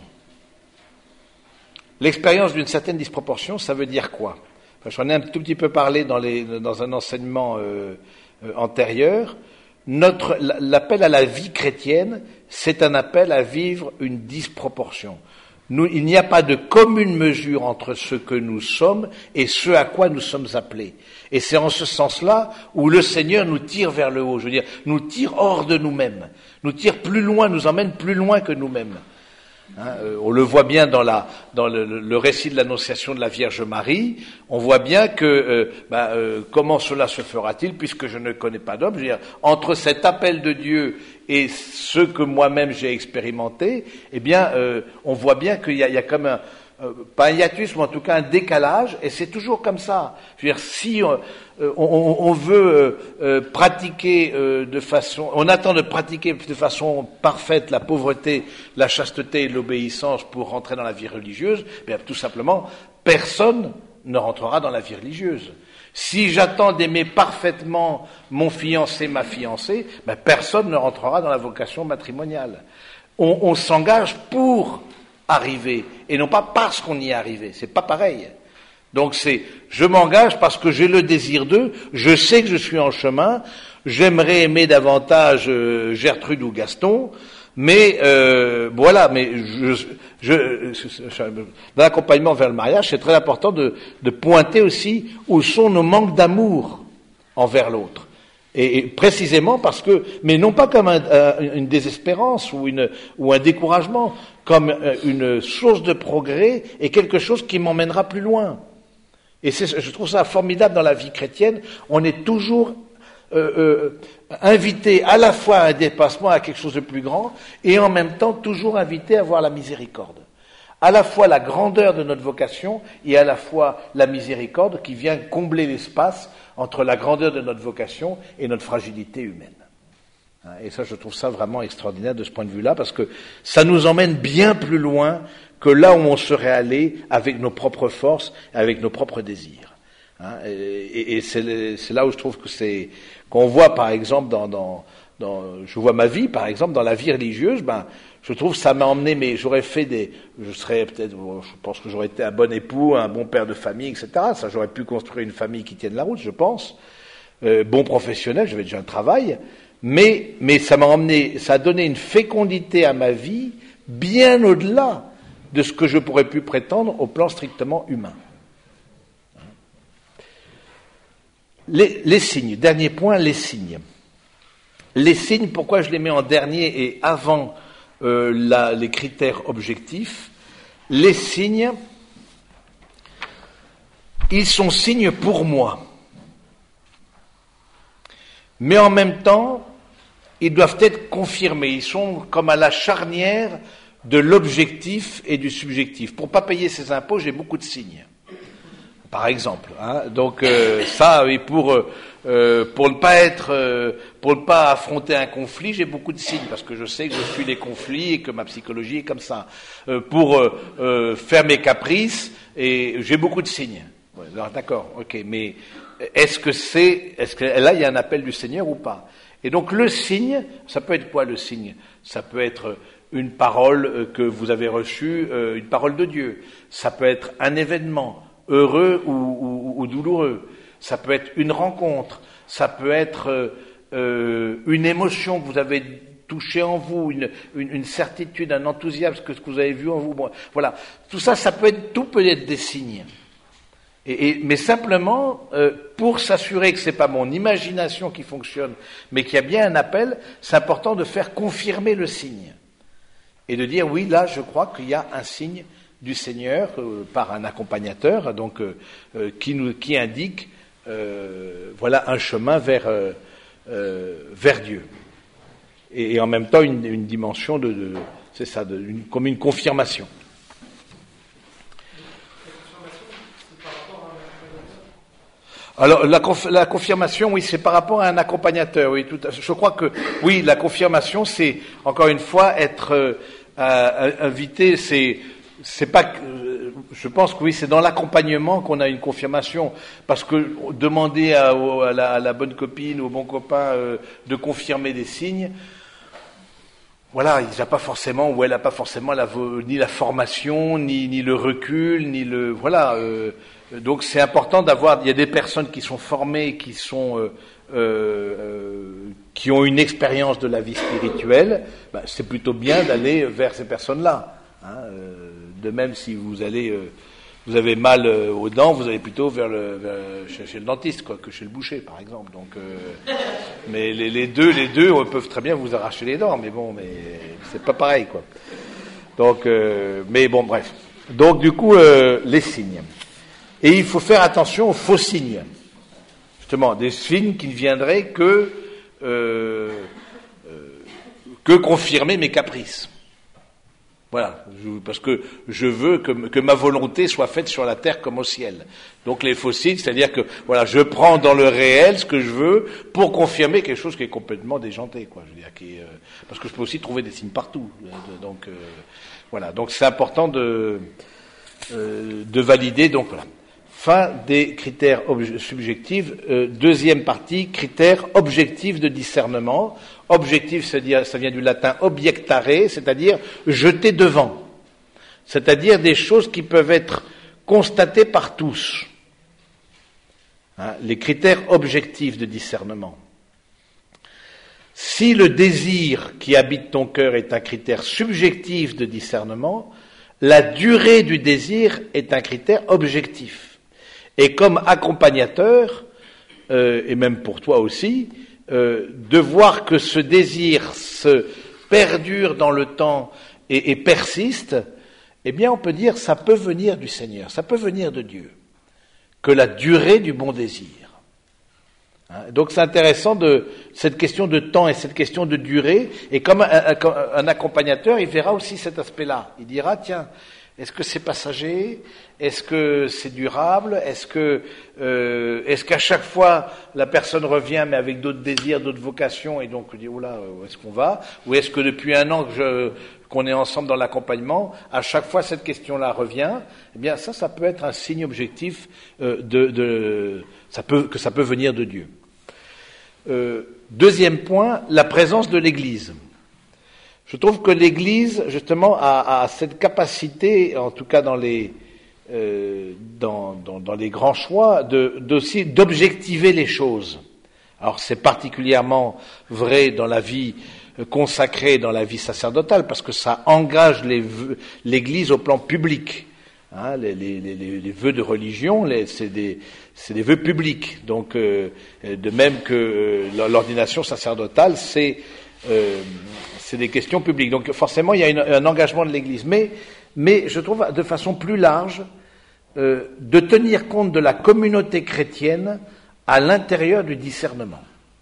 L'expérience d'une certaine disproportion, ça veut dire quoi ? Enfin, j'en ai un tout petit peu parlé dans, les, dans un enseignement euh, euh, antérieur. Notre, l'appel à la vie chrétienne, c'est un appel à vivre une disproportion. Nous, il n'y a pas de commune mesure entre ce que nous sommes et ce à quoi nous sommes appelés. Et c'est en ce sens-là où le Seigneur nous tire vers le haut. Je veux dire, nous tire hors de nous-mêmes, nous tire plus loin, nous emmène plus loin que nous-mêmes. Hein, euh, on le voit bien dans, la, dans le, le récit de l'Annonciation de la Vierge Marie. On voit bien que euh, bah, euh, comment cela se fera-t-il puisque je ne connais pas d'homme. Je veux dire, entre cet appel de Dieu et ce que moi-même j'ai expérimenté, eh bien, euh, on voit bien qu'il y a, il y a comme un euh, pas un hiatus, mais en tout cas un décalage, et c'est toujours comme ça. Je veux dire, si on, on, on veut euh, pratiquer euh, de façon, on attend de pratiquer de façon parfaite la pauvreté, la chasteté et l'obéissance pour rentrer dans la vie religieuse, eh bien, tout simplement, personne ne rentrera dans la vie religieuse. Si j'attends d'aimer parfaitement mon fiancé, ma fiancée, ben personne ne rentrera dans la vocation matrimoniale. On, on s'engage pour arriver, et non pas parce qu'on y est arrivé. C'est pas pareil. Donc c'est, je m'engage parce que j'ai le désir d'eux, je sais que je suis en chemin, j'aimerais aimer davantage euh, Gertrude ou Gaston, mais euh, voilà, mais je, je, je, dans l'accompagnement vers le mariage, c'est très important de, de pointer aussi où sont nos manques d'amour envers l'autre. Et, et précisément parce que, mais non pas comme un, un, une désespérance ou, une, ou un découragement, comme une source de progrès et quelque chose qui m'emmènera plus loin. Et c'est, je trouve ça formidable dans la vie chrétienne. On est toujours euh, euh, invité à la fois à un dépassement, à quelque chose de plus grand, et en même temps toujours invité à voir la miséricorde. À la fois la grandeur de notre vocation et à la fois la miséricorde qui vient combler l'espace entre la grandeur de notre vocation et notre fragilité humaine. Et ça, je trouve ça vraiment extraordinaire de ce point de vue-là, parce que ça nous emmène bien plus loin que là où on serait allé avec nos propres forces, avec nos propres désirs. Et, et, et c'est, c'est là où je trouve que c'est, qu'on voit par exemple dans, dans, dans, je vois ma vie par exemple dans la vie religieuse, ben, je trouve que ça m'a emmené, mais j'aurais fait des, je serais peut-être, je pense que j'aurais été un bon époux, un bon père de famille, et cetera. Ça, j'aurais pu construire une famille qui tienne la route, je pense. Euh, bon professionnel, j'avais déjà un travail. Mais, mais ça m'a emmené, ça a donné une fécondité à ma vie bien au-delà de ce que je pourrais pu prétendre au plan strictement humain. Les, les signes, dernier point, les signes. Les signes, pourquoi je les mets en dernier et avant euh, la, les critères objectifs? Les signes, ils sont signes pour moi. Mais en même temps, ils doivent être confirmés. Ils sont comme à la charnière de l'objectif et du subjectif. Pour pas payer ses impôts, j'ai beaucoup de signes. Par exemple, hein. Donc euh, ça, et pour euh, pour ne pas être, euh, pour ne pas affronter un conflit, j'ai beaucoup de signes parce que je sais que je fuis les conflits et que ma psychologie est comme ça. Euh, pour euh, euh, faire mes caprices, et j'ai beaucoup de signes. Ouais, alors, d'accord, ok, mais est-ce que c'est, est-ce que là il y a un appel du Seigneur ou pas? Et donc le signe, ça peut être quoi le signe? Ça peut être une parole que vous avez reçue, une parole de Dieu. Ça peut être un événement, heureux ou, ou, ou douloureux. Ça peut être une rencontre. Ça peut être euh, une émotion que vous avez touchée en vous, une, une, une certitude, un enthousiasme que ce que vous avez vu en vous. Bon, voilà, tout ça, ça peut être, tout peut être des signes. Et, et, mais simplement, euh, pour s'assurer que c'est pas mon imagination qui fonctionne, mais qu'il y a bien un appel, c'est important de faire confirmer le signe. Et de dire, oui, là, je crois qu'il y a un signe du Seigneur euh, par un accompagnateur, donc euh, euh, qui nous, qui indique, euh, voilà, un chemin vers euh, euh, vers Dieu. Et, et en même temps, une, une dimension de, de c'est ça, de, une, comme une confirmation. Alors la, conf, la confirmation, oui, c'est par rapport à un accompagnateur. Oui, tout, je crois que oui, la confirmation, c'est encore une fois être euh, invité. C'est c'est pas. Euh, je pense que oui, c'est dans l'accompagnement qu'on a une confirmation, parce que demander à, à, la, à la bonne copine ou au bon copain euh, de confirmer des signes, voilà, il n'a pas forcément ou elle n'a pas forcément la, ni la formation, ni ni le recul, ni le voilà. Euh, Donc c'est important d'avoir. Il y a des personnes qui sont formées, qui sont euh, euh, qui ont une expérience de la vie spirituelle. Ben, c'est plutôt bien d'aller vers ces personnes-là. Hein, euh, de même, si vous allez, euh, vous avez mal euh, aux dents, vous allez plutôt vers le vers, chez, chez le dentiste, quoi, que chez le boucher, par exemple. Donc, euh, mais les, les deux, les deux peuvent très bien vous arracher les dents, mais bon, mais c'est pas pareil, quoi. Donc, euh, mais bon, bref. Donc, du coup, euh, les signes. Et il faut faire attention aux faux signes. Justement, des signes qui ne viendraient que, euh, euh, que confirmer mes caprices. Voilà, je, parce que je veux que, que ma volonté soit faite sur la terre comme au ciel. Donc les faux signes, c'est-à-dire que voilà, je prends dans le réel ce que je veux pour confirmer quelque chose qui est complètement déjanté, quoi. Je veux dire, qui est, euh, parce que je peux aussi trouver des signes partout. Donc euh, voilà, donc c'est important de euh, de valider. Donc voilà. Fin des critères obje- subjectifs. Euh, deuxième partie, critères objectifs de discernement. Objectif, c'est-à-dire, ça vient du latin objectare, c'est-à-dire jeter devant. C'est-à-dire des choses qui peuvent être constatées par tous. Hein, les critères objectifs de discernement. Si le désir qui habite ton cœur est un critère subjectif de discernement, la durée du désir est un critère objectif. Et comme accompagnateur, euh, et même pour toi aussi, euh, de voir que ce désir se perdure dans le temps et, et persiste, eh bien on peut dire ça peut venir du Seigneur, ça peut venir de Dieu, que la durée du bon désir. Hein, donc c'est intéressant de cette question de temps et cette question de durée, et comme un, un, un accompagnateur, il verra aussi cet aspect-là. Il dira, tiens, est-ce que c'est passager? Est-ce que c'est durable? Est-ce que, euh, est-ce qu'à chaque fois la personne revient, mais avec d'autres désirs, d'autres vocations, et donc on dit oula, où est-ce qu'on va? Ou est-ce que depuis un an que je, qu'on est ensemble dans l'accompagnement, à chaque fois cette question-là revient? Eh bien, ça, ça peut être un signe objectif euh, de, de, ça peut, que ça peut venir de Dieu. Euh, deuxième point, la présence de l'Église. Je trouve que l'Église, justement, a, a cette capacité, en tout cas dans les euh, dans, dans, dans les grands choix, de, d'aussi d'objectiver les choses. Alors c'est particulièrement vrai dans la vie consacrée, dans la vie sacerdotale, parce que ça engage les vœux, l'Église au plan public. Hein, les, les, les, les vœux de religion, les, c'est des c'est des vœux publics. Donc, euh, de même que euh, l'ordination sacerdotale, c'est euh, c'est des questions publiques. Donc forcément, il y a une, un engagement de l'Église. Mais, mais je trouve de façon plus large euh, de tenir compte de la communauté chrétienne à l'intérieur du discernement.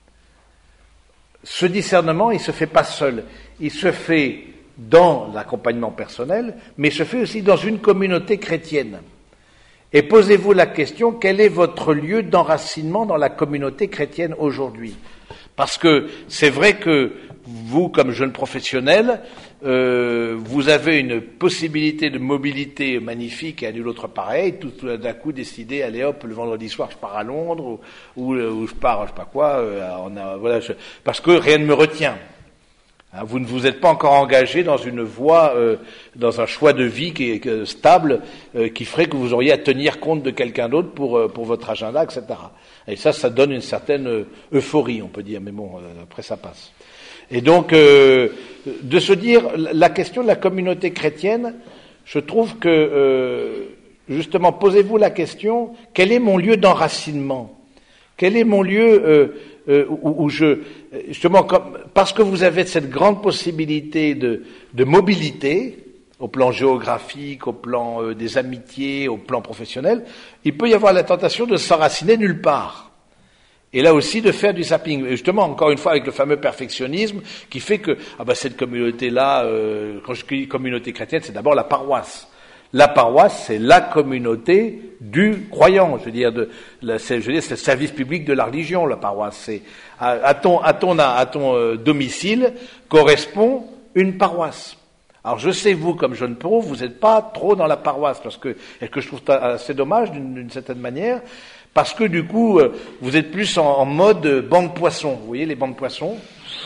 Ce discernement, il ne se fait pas seul. Il se fait dans l'accompagnement personnel, mais il se fait aussi dans une communauté chrétienne. Et posez-vous la question, quel est votre lieu d'enracinement dans la communauté chrétienne aujourd'hui? Parce que c'est vrai que vous, comme jeune professionnel, euh, vous avez une possibilité de mobilité magnifique et à nul autre pareil, tout, tout d'un coup décider, allez hop, le vendredi soir je pars à Londres, ou, ou, ou je pars, je sais pas quoi, euh, on a, voilà, je, parce que rien ne me retient. Hein, vous ne vous êtes pas encore engagé dans une voie, euh, dans un choix de vie qui est euh, stable, euh, qui ferait que vous auriez à tenir compte de quelqu'un d'autre pour, euh, pour votre agenda, et cetera. Et ça, ça donne une certaine euh, euphorie, on peut dire, mais bon, euh, après ça passe. Et donc, euh, de se dire, la question de la communauté chrétienne, je trouve que, euh, justement, posez-vous la question, quel est mon lieu d'enracinement? Quel est mon lieu euh, euh, où, où je, justement, comme, parce que vous avez cette grande possibilité de, de mobilité, au plan géographique, au plan euh, des amitiés, au plan professionnel, il peut y avoir la tentation de s'enraciner nulle part. Et là aussi de faire du zapping. Et justement, encore une fois, avec le fameux perfectionnisme qui fait que ah ben, cette communauté-là, euh, quand je dis communauté chrétienne, c'est d'abord la paroisse. La paroisse, c'est la communauté du croyant. Je veux dire, de, la, c'est, je veux dire, c'est le service public de la religion, la paroisse. C'est à, à ton, à ton, à ton euh, domicile correspond une paroisse. Alors je sais, vous, comme jeune pro, vous n'êtes pas trop dans la paroisse, parce que, et que je trouve assez dommage d'une, d'une certaine manière, parce que du coup, vous êtes plus en, en mode banc de poissons. Vous voyez les bancs de poissons?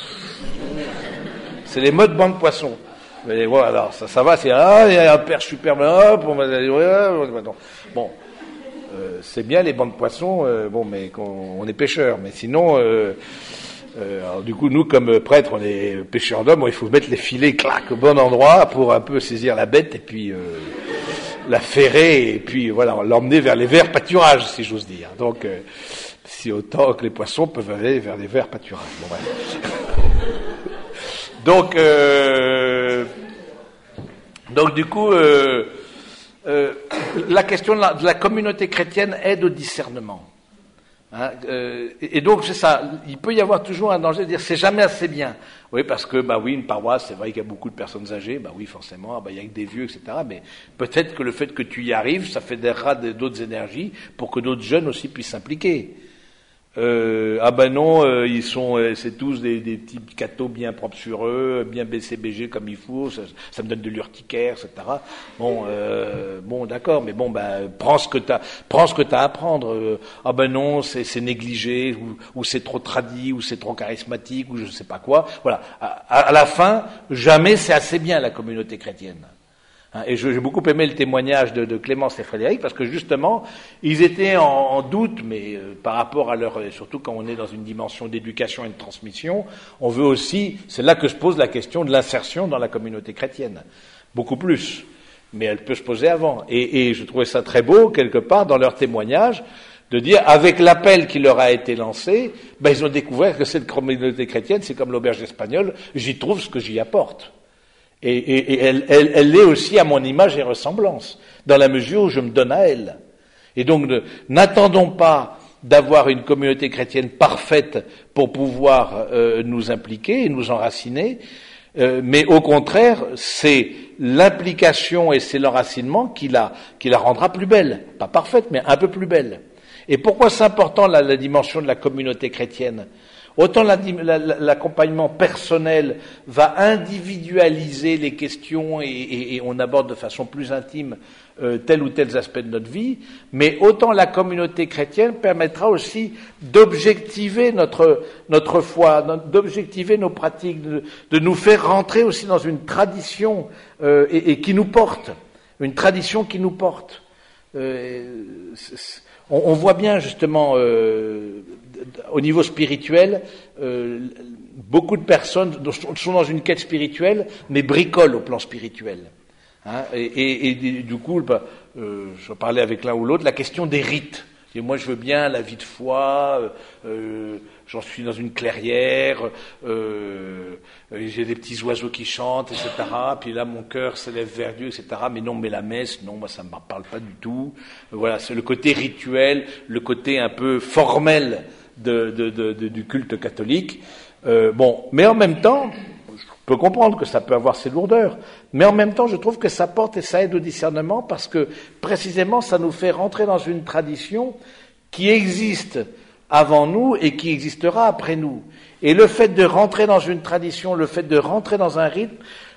C'est les modes banc de poissons. Mais voilà, alors ça, ça va, c'est ah, il y a un père super, hop, on va aller, bon, euh, c'est bien les bancs de poissons, euh, bon, mais on, on est pêcheurs, mais sinon, euh, euh, alors du coup, nous comme prêtres, on est pêcheurs d'hommes, bon, il faut mettre les filets, clac, au bon endroit pour un peu saisir la bête et puis. Euh, la ferrer et puis voilà, l'emmener vers les verts pâturages, si j'ose dire. Donc, euh, si autant que les poissons peuvent aller vers les verts pâturages. Bon, bref. donc, euh, donc du coup, euh, euh, la question de la, de la communauté chrétienne aide au discernement. Hein, euh, et donc c'est ça, il peut y avoir toujours un danger de dire c'est jamais assez bien. Oui, parce que bah oui, une paroisse, c'est vrai qu'il y a beaucoup de personnes âgées, bah oui, forcément, bah il y a que des vieux, et cetera. Mais peut-être que le fait que tu y arrives, ça fédérera d'autres énergies pour que d'autres jeunes aussi puissent s'impliquer. Euh, ah ben non, euh, ils sont, euh, c'est tous des, des petits cathos bien propres sur eux, bien B C B G comme il faut, ça, ça me donne de l'urticaire, et cetera. Bon, euh, bon, d'accord, mais bon, ben prends ce que t'as, prends ce que t'as à prendre. Euh, ah ben non, c'est, c'est négligé, ou, ou c'est trop tradit, ou c'est trop charismatique, ou je sais pas quoi. Voilà. À, à la fin, jamais c'est assez bien la communauté chrétienne. Et j'ai beaucoup aimé le témoignage de, de Clémence et Frédéric parce que justement, ils étaient en, en doute, mais euh, par rapport à leur, surtout quand on est dans une dimension d'éducation et de transmission, on veut aussi, c'est là que se pose la question de l'insertion dans la communauté chrétienne, beaucoup plus, mais elle peut se poser avant. Et, et je trouvais ça très beau quelque part dans leur témoignage de dire, avec l'appel qui leur a été lancé, ben ils ont découvert que cette communauté chrétienne, c'est comme l'auberge espagnole, j'y trouve ce que j'y apporte. Et, et, et elle, elle, elle est aussi à mon image et ressemblance, dans la mesure où je me donne à elle. Et donc, ne, n'attendons pas d'avoir une communauté chrétienne parfaite pour pouvoir euh, nous impliquer et nous enraciner, euh, mais au contraire, c'est l'implication et c'est l'enracinement qui la, qui la rendra plus belle. Pas parfaite, mais un peu plus belle. Et pourquoi c'est important la, la dimension de la communauté chrétienne ? Autant la, la, l'accompagnement personnel va individualiser les questions et, et, et on aborde de façon plus intime euh, tel ou tel aspect de notre vie, mais autant la communauté chrétienne permettra aussi d'objectiver notre, notre foi, d'objectiver nos pratiques, de, de nous faire rentrer aussi dans une tradition euh, et, et qui nous porte, une tradition qui nous porte. Euh, on, on voit bien justement euh, au niveau spirituel, euh, beaucoup de personnes sont dans une quête spirituelle, mais bricolent au plan spirituel. Hein, et, et, et du coup, bah, euh, je parlais avec l'un ou l'autre, la question des rites. Et moi, je veux bien la vie de foi, euh, j'en suis dans une clairière, euh, j'ai des petits oiseaux qui chantent, et cetera. Puis là, mon cœur s'élève vers Dieu, et cetera. Mais non, mais la messe, non, moi, ça ne me parle pas du tout. Voilà, c'est le côté rituel, le côté un peu formel de, de, de, de, du culte catholique. Euh, bon, mais en même temps, je peux comprendre que ça peut avoir ses lourdeurs, mais en même temps, je trouve que ça porte et ça aide au discernement parce que, précisément, ça nous fait rentrer dans une tradition qui existe avant nous et qui existera après nous. Et le fait de rentrer dans une tradition, le fait de rentrer dans un rythme,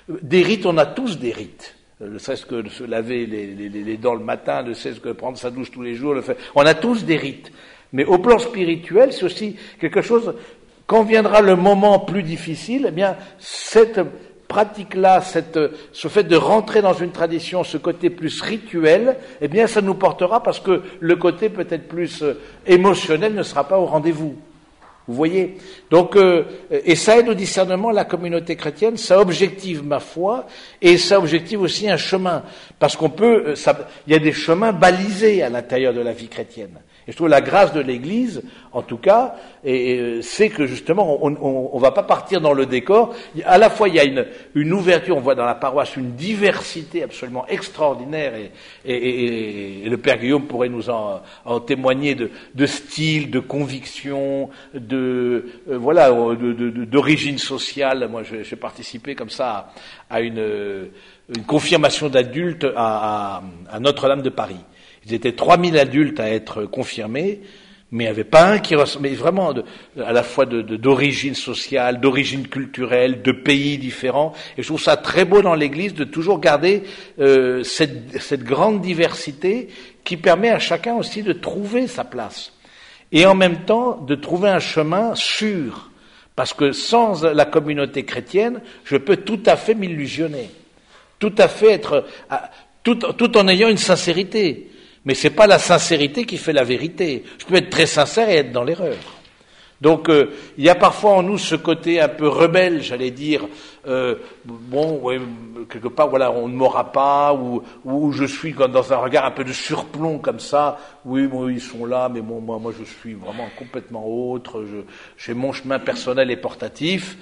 Des rites, on a tous des rites. Ne serait-ce que de se laver les, les, les dents le matin, ne serait-ce que de prendre sa douche tous les jours, le fait. On a tous des rites. Mais au plan spirituel, c'est aussi quelque chose, quand viendra le moment plus difficile, eh bien, cette pratique-là, cette, ce fait de rentrer dans une tradition, ce côté plus rituel, eh bien, ça nous portera parce que le côté peut-être plus émotionnel ne sera pas au rendez-vous. Vous voyez? Donc, euh, et ça aide au discernement, la communauté chrétienne, ça objective ma foi, et ça objective aussi un chemin. Parce qu'on peut, ça, il y a des chemins balisés à l'intérieur de la vie chrétienne. Et je trouve la grâce de l'Église, en tout cas, et, et, c'est que justement, on, on, on va pas partir dans le décor. À la fois, il y a une, une ouverture, on voit dans la paroisse une diversité absolument extraordinaire, et, et, et, et le Père Guillaume pourrait nous en, en témoigner de, de style, de conviction, de euh, voilà, de, de, de, d'origine sociale. Moi, j'ai, j'ai participé comme ça à, à une, une confirmation d'adultes à, à, à Notre-Dame de Paris. Ils étaient trois mille adultes à être confirmés, mais il n'y avait pas un qui ressemblait, mais vraiment de, à la fois de, de, d'origine sociale, d'origine culturelle, de pays différents. Et je trouve ça très beau dans l'Église de toujours garder euh, cette, cette grande diversité qui permet à chacun aussi de trouver sa place. Et en même temps, de trouver un chemin sûr. Parce que sans la communauté chrétienne, je peux tout à fait m'illusionner. Tout à fait être, tout, tout en ayant une sincérité. Mais c'est pas la sincérité qui fait la vérité. Je peux être très sincère et être dans l'erreur. Donc, euh, il y a parfois en nous ce côté un peu rebelle, j'allais dire, euh, bon, ouais, quelque part, voilà, on ne m'aura pas, ou, ou je suis dans un regard un peu de surplomb comme ça. Oui, bon, ils sont là, mais bon, moi, moi, je suis vraiment complètement autre. Je, j'ai mon chemin personnel et portatif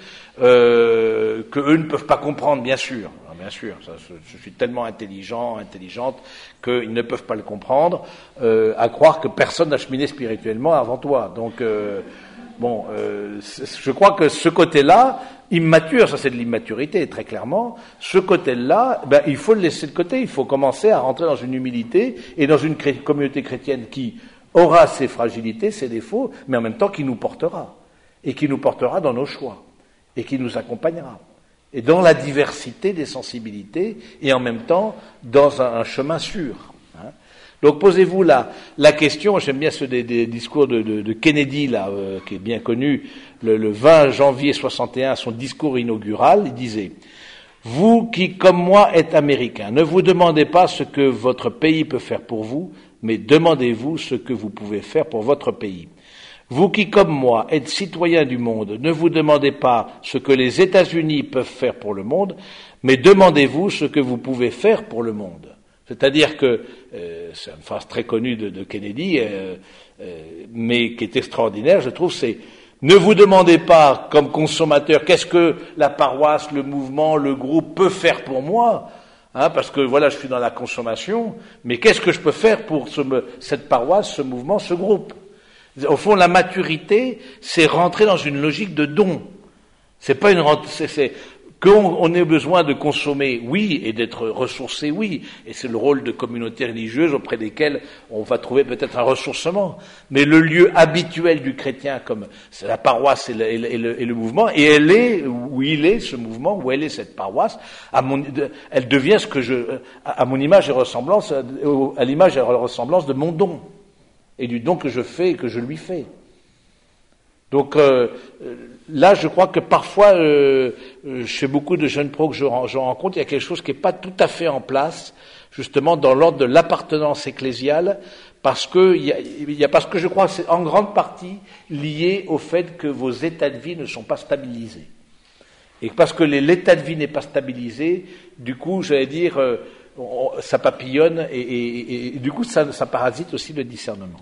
euh, que eux ne peuvent pas comprendre, bien sûr. Alors, bien sûr, ça, je, je suis tellement intelligent, intelligente qu'ils ne peuvent pas le comprendre. Euh, à croire que personne n'a cheminé spirituellement avant toi. Donc euh, Bon, euh, je crois que ce côté-là, immature, ça c'est de l'immaturité, très clairement, ce côté-là, ben, il faut le laisser de côté, il faut commencer à rentrer dans une humilité et dans une cré- communauté chrétienne qui aura ses fragilités, ses défauts, mais en même temps qui nous portera, et qui nous portera dans nos choix, et qui nous accompagnera, et dans la diversité des sensibilités, et en même temps dans un, un chemin sûr. Donc posez-vous la, la question, j'aime bien ce des, des discours de, de, de Kennedy, là, euh, qui est bien connu, le, le vingt janvier soixante et un, son discours inaugural, il disait « Vous qui, comme moi, êtes américains, ne vous demandez pas ce que votre pays peut faire pour vous, mais demandez-vous ce que vous pouvez faire pour votre pays. Vous qui, comme moi, êtes citoyens du monde, ne vous demandez pas ce que les États-Unis peuvent faire pour le monde, mais demandez-vous ce que vous pouvez faire pour le monde. » C'est-à-dire que, euh, c'est une phrase très connue de, de Kennedy, euh, euh, mais qui est extraordinaire, je trouve, c'est « Ne vous demandez pas, comme consommateur, qu'est-ce que la paroisse, le mouvement, le groupe peut faire pour moi, hein, parce que voilà, je suis dans la consommation, mais qu'est-ce que je peux faire pour ce, cette paroisse, ce mouvement, ce groupe ?» Au fond, la maturité, c'est rentrer dans une logique de don. C'est pas une c'est, c'est qu'on on ait besoin de consommer, oui, et d'être ressourcé, oui, et c'est le rôle de communautés religieuses auprès desquelles on va trouver peut-être un ressourcement. Mais le lieu habituel du chrétien, comme c'est la paroisse et le, et le, et le, et le mouvement, et elle est, où il est ce mouvement, où elle est cette paroisse, à mon, elle devient ce que je, à mon image et ressemblance, à l'image et à la ressemblance de mon don, et du don que je fais et que je lui fais. Donc euh, là, je crois que parfois, euh, chez beaucoup de jeunes pros que je, je rencontre, il y a quelque chose qui n'est pas tout à fait en place, justement dans l'ordre de l'appartenance ecclésiale, parce que il y a, il y a parce que je crois que c'est en grande partie lié au fait que vos états de vie ne sont pas stabilisés, et parce que les, l'état de vie n'est pas stabilisé, du coup, j'allais dire, euh, on, ça papillonne et, et, et, et du coup, ça, ça parasite aussi le discernement.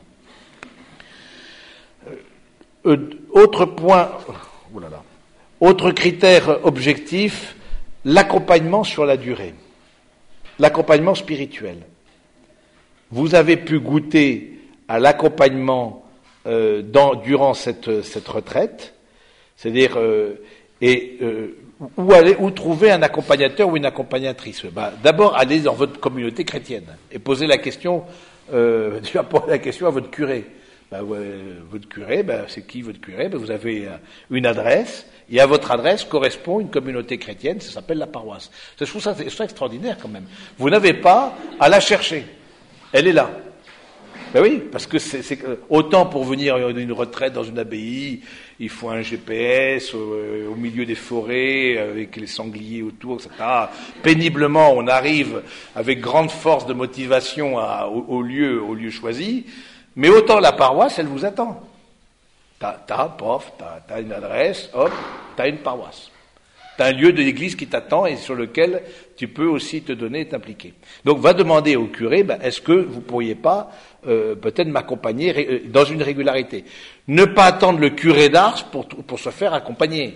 Euh, autre point, oh là là, autre critère objectif, l'accompagnement sur la durée, l'accompagnement spirituel. Vous avez pu goûter à l'accompagnement euh, dans, durant cette, cette retraite, c'est-à-dire euh, et euh, où aller, où trouver un accompagnateur ou une accompagnatrice. Ben, d'abord, allez dans votre communauté chrétienne et posez la question. Euh, tu vas poser la question à votre curé. Ben, ouais, votre curé, ben, c'est qui votre curé? Ben, vous avez une adresse, et à votre adresse correspond une communauté chrétienne, ça s'appelle la paroisse. Je trouve ça, je trouve ça extraordinaire quand même. Vous n'avez pas à la chercher. Elle est là. Ben oui, parce que c'est, c'est autant pour venir à une retraite dans une abbaye, il faut un G P S au, au milieu des forêts, avec les sangliers autour, et cetera. Péniblement, on arrive avec grande force de motivation à, au, au lieu, au lieu choisi. Mais autant la paroisse, elle vous attend. T'as, t'as, pof, t'as, t'as une adresse, hop, t'as une paroisse. T'as un lieu de l'église qui t'attend et sur lequel tu peux aussi te donner et t'impliquer. Donc, va demander au curé, ben, est-ce que vous pourriez pas, euh, peut-être m'accompagner ré, dans une régularité. Ne pas attendre le curé d'Ars pour, pour se faire accompagner.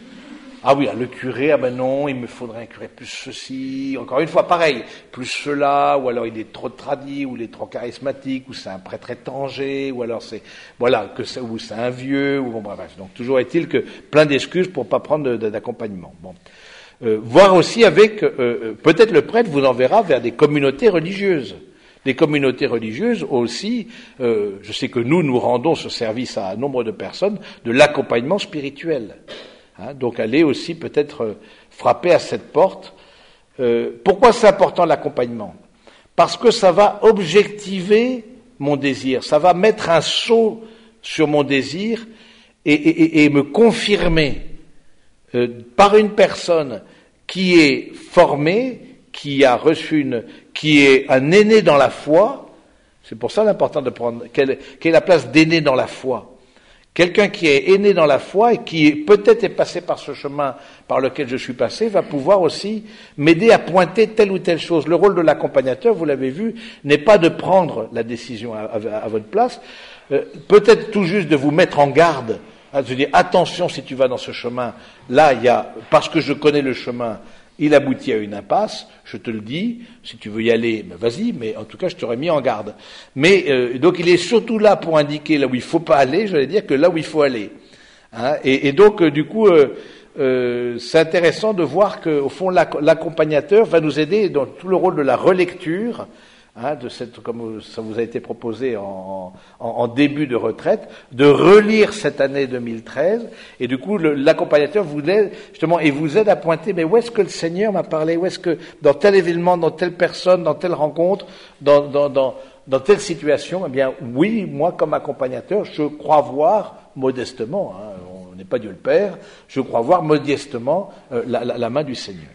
Ah oui, le curé, ah ben non, il me faudrait un curé plus ceci, encore une fois pareil, plus cela, ou alors il est trop tradit, ou il est trop charismatique, ou c'est un prêtre étranger, ou alors c'est, voilà, que c'est, ou c'est un vieux, ou bon, bref. Donc toujours est-il que plein d'excuses pour pas prendre de, de, d'accompagnement. Bon. Euh, voir aussi avec, euh, peut-être le prêtre vous enverra vers des communautés religieuses. Des communautés religieuses aussi, euh, je sais que nous, nous rendons ce service à un nombre de personnes, de l'accompagnement spirituel. Hein, donc aller aussi peut-être euh, frapper à cette porte. Euh, pourquoi c'est important l'accompagnement? Parce que ça va objectiver mon désir, ça va mettre un sceau sur mon désir et, et, et me confirmer euh, par une personne qui est formée, qui a reçu une, qui est un aîné dans la foi. C'est pour ça l'important de prendre quelle, quelle est la place d'aîné dans la foi. Quelqu'un qui est aîné dans la foi et qui peut-être est passé par ce chemin par lequel je suis passé va pouvoir aussi m'aider à pointer telle ou telle chose. Le rôle de l'accompagnateur, vous l'avez vu, n'est pas de prendre la décision à, à, à votre place, euh, peut-être tout juste de vous mettre en garde, à se dire attention si tu vas dans ce chemin, là il y a, parce que je connais le chemin, il aboutit à une impasse, je te le dis, si tu veux y aller, ben vas-y, mais en tout cas je t'aurais mis en garde. Mais euh, donc il est surtout là pour indiquer là où il faut pas aller, j'allais dire que là où il faut aller. Hein, et, et donc euh, du coup, euh, euh, c'est intéressant de voir qu'au fond l'accompagnateur va nous aider dans tout le rôle de la relecture, hein, de cette, comme ça vous a été proposé en, en, en début de retraite, de relire cette année deux mille treize, et du coup le, l'accompagnateur vous aide justement et vous aide à pointer, mais où est-ce que le Seigneur m'a parlé, où est-ce que dans tel événement, dans telle personne, dans telle rencontre, dans, dans, dans, dans telle situation, eh bien oui, moi comme accompagnateur, je crois voir modestement, hein, on n'est pas Dieu le Père, je crois voir modestement euh, la, la, la main du Seigneur.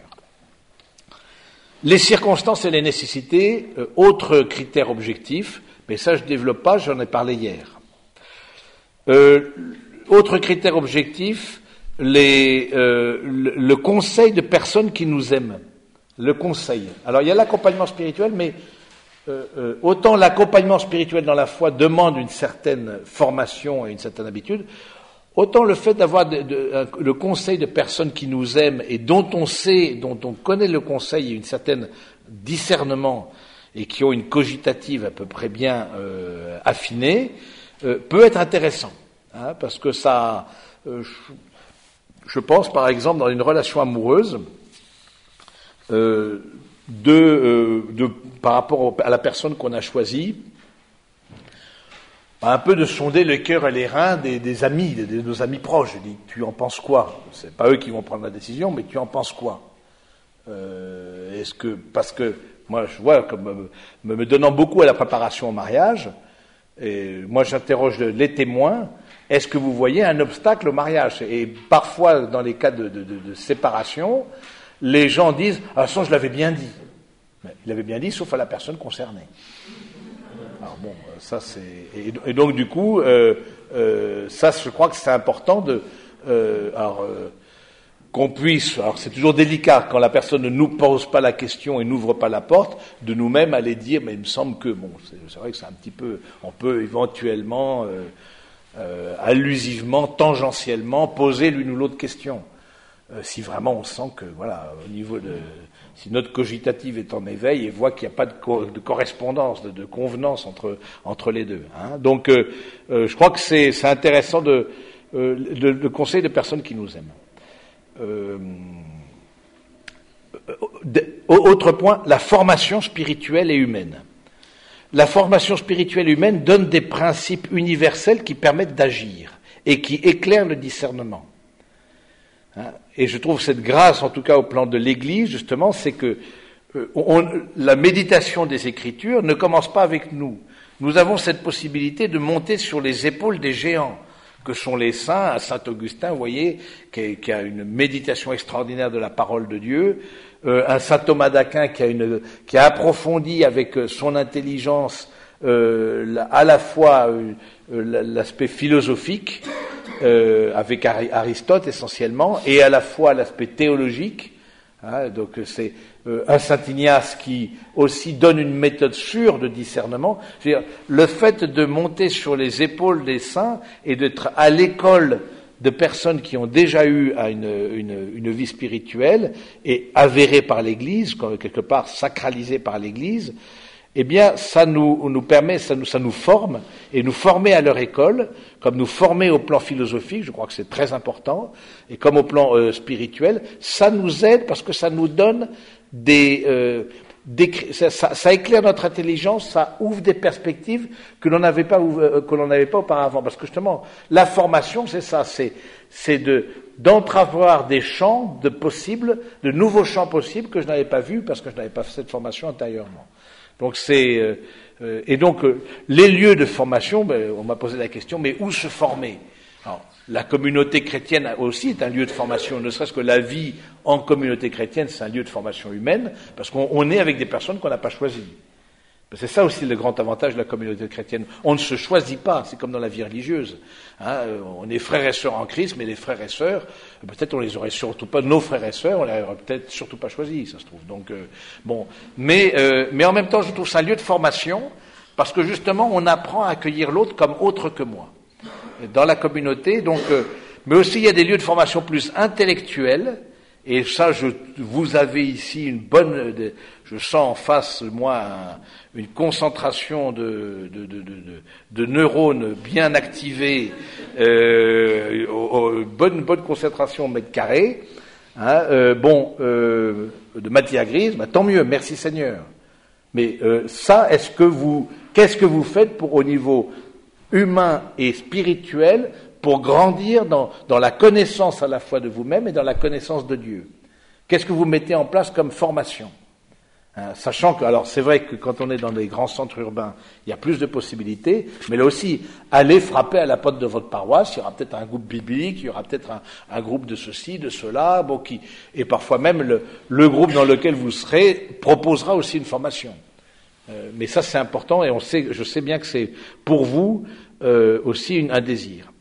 Les circonstances et les nécessités, euh, autre critère objectif, mais ça je ne développe pas, j'en ai parlé hier. Euh, autre critère objectif, les, euh, le, le conseil de personnes qui nous aiment. Le conseil. Alors il y a l'accompagnement spirituel, mais euh, euh, autant l'accompagnement spirituel dans la foi demande une certaine formation et une certaine habitude, autant le fait d'avoir de, de, le conseil de personnes qui nous aiment et dont on sait, dont on connaît le conseil et une certaine discernement et qui ont une cogitative à peu près bien euh, affinée, euh, peut être intéressant. Hein, parce que ça, euh, je, je pense par exemple dans une relation amoureuse, euh, de, euh, de, par rapport à la personne qu'on a choisie, un peu de sonder le cœur et les reins des, des amis, de, de nos amis proches. Je dis, tu en penses quoi? C'est pas eux qui vont prendre la décision, mais tu en penses quoi? euh, Est-ce que, parce que moi, je vois, comme me, me donnant beaucoup à la préparation au mariage, et moi j'interroge les témoins, est-ce que vous voyez un obstacle au mariage? Et parfois, dans les cas de, de, de, de séparation, les gens disent, ah, ça, je l'avais bien dit. Mais il l'avait bien dit, sauf à la personne concernée. Alors bon, ça c'est et, et donc du coup, euh, euh, ça je crois que c'est important de, euh, alors euh, qu'on puisse. Alors c'est toujours délicat quand la personne ne nous pose pas la question et n'ouvre pas la porte, de nous-mêmes aller dire, mais il me semble que bon, c'est, c'est vrai que c'est un petit peu, on peut éventuellement, euh, euh, allusivement, tangentiellement poser l'une ou l'autre question. Euh, si vraiment on sent que voilà, au niveau de si notre cogitative est en éveil et voit qu'il n'y a pas de, co- de correspondance, de, de convenance entre, entre les deux. Hein. Donc, euh, euh, je crois que c'est, c'est intéressant de, euh, de, de conseil de personnes qui nous aiment. Euh, de, autre point, la formation spirituelle et humaine. la formation spirituelle humaine donne des principes universels qui permettent d'agir et qui éclairent le discernement. Hein, et je trouve cette grâce, en tout cas au plan de l'Église, justement, c'est que euh, on, la méditation des Écritures ne commence pas avec nous. Nous avons cette possibilité de monter sur les épaules des géants, que sont les saints. Saint Augustin, vous voyez, qui, qui a une méditation extraordinaire de la parole de Dieu, euh, un Saint Thomas d'Aquin qui a, une, qui a approfondi avec son intelligence euh, à la fois euh, l'aspect philosophique, euh, avec Aristote essentiellement, et à la fois l'aspect théologique. Hein, donc c'est euh, un Saint Ignace qui aussi donne une méthode sûre de discernement. C'est-à-dire, le fait de monter sur les épaules des saints et d'être à l'école de personnes qui ont déjà eu une, une, une vie spirituelle et avérée par l'Église, quelque part sacralisée par l'Église, eh bien, ça nous, nous permet, ça nous, ça nous forme, et nous former à leur école, comme nous former au plan philosophique, je crois que c'est très important, et comme au plan euh, spirituel, ça nous aide parce que ça nous donne des, euh, des ça, ça, ça éclaire notre intelligence, ça ouvre des perspectives que l'on n'avait pas, euh, que l'on n'avait pas auparavant, parce que justement, la formation, c'est ça, c'est, c'est de, d'entrevoir des champs de possibles, de nouveaux champs possibles que je n'avais pas vus parce que je n'avais pas fait cette formation antérieurement. Donc c'est euh, euh, et donc euh, les lieux de formation, ben, on m'a posé la question, mais où se former? Alors, la communauté chrétienne aussi est un lieu de formation, ne serait-ce que la vie en communauté chrétienne, c'est un lieu de formation humaine, parce qu'on on est avec des personnes qu'on n'a pas choisies. C'est ça aussi le grand avantage de la communauté chrétienne. On ne se choisit pas, c'est comme dans la vie religieuse. Hein, on est frères et sœurs en Christ, mais les frères et sœurs, peut-être on les aurait surtout pas, nos frères et sœurs, on les aurait peut-être surtout pas choisis, ça se trouve. Donc euh, bon, mais euh, mais en même temps, je trouve ça un lieu de formation parce que justement, on apprend à accueillir l'autre comme autre que moi dans la communauté. Donc, euh, mais aussi il y a des lieux de formation plus intellectuels. Et ça, je, vous avez ici une bonne, de, je sens en face, moi, un, une concentration de, de, de, de, de neurones bien activés, euh, au, au, bonne, bonne concentration au mètre carré, hein, euh, bon, euh, de matière grise, bah, tant mieux, merci Seigneur. Mais euh, ça, est-ce que vous, qu'est-ce que vous faites pour, au niveau humain et spirituel, pour grandir dans, dans la connaissance à la fois de vous-même et dans la connaissance de Dieu? Qu'est-ce que vous mettez en place comme formation? Hein, sachant que, alors c'est vrai que quand on est dans des grands centres urbains, il y a plus de possibilités, mais là aussi, allez frapper à la porte de votre paroisse, il y aura peut-être un groupe biblique, il y aura peut-être un, un groupe de ceci, de cela, bon, qui, et parfois même le, le groupe dans lequel vous serez proposera aussi une formation. Euh, mais ça c'est important et on sait, je sais bien que c'est pour vous euh, aussi une, un désir.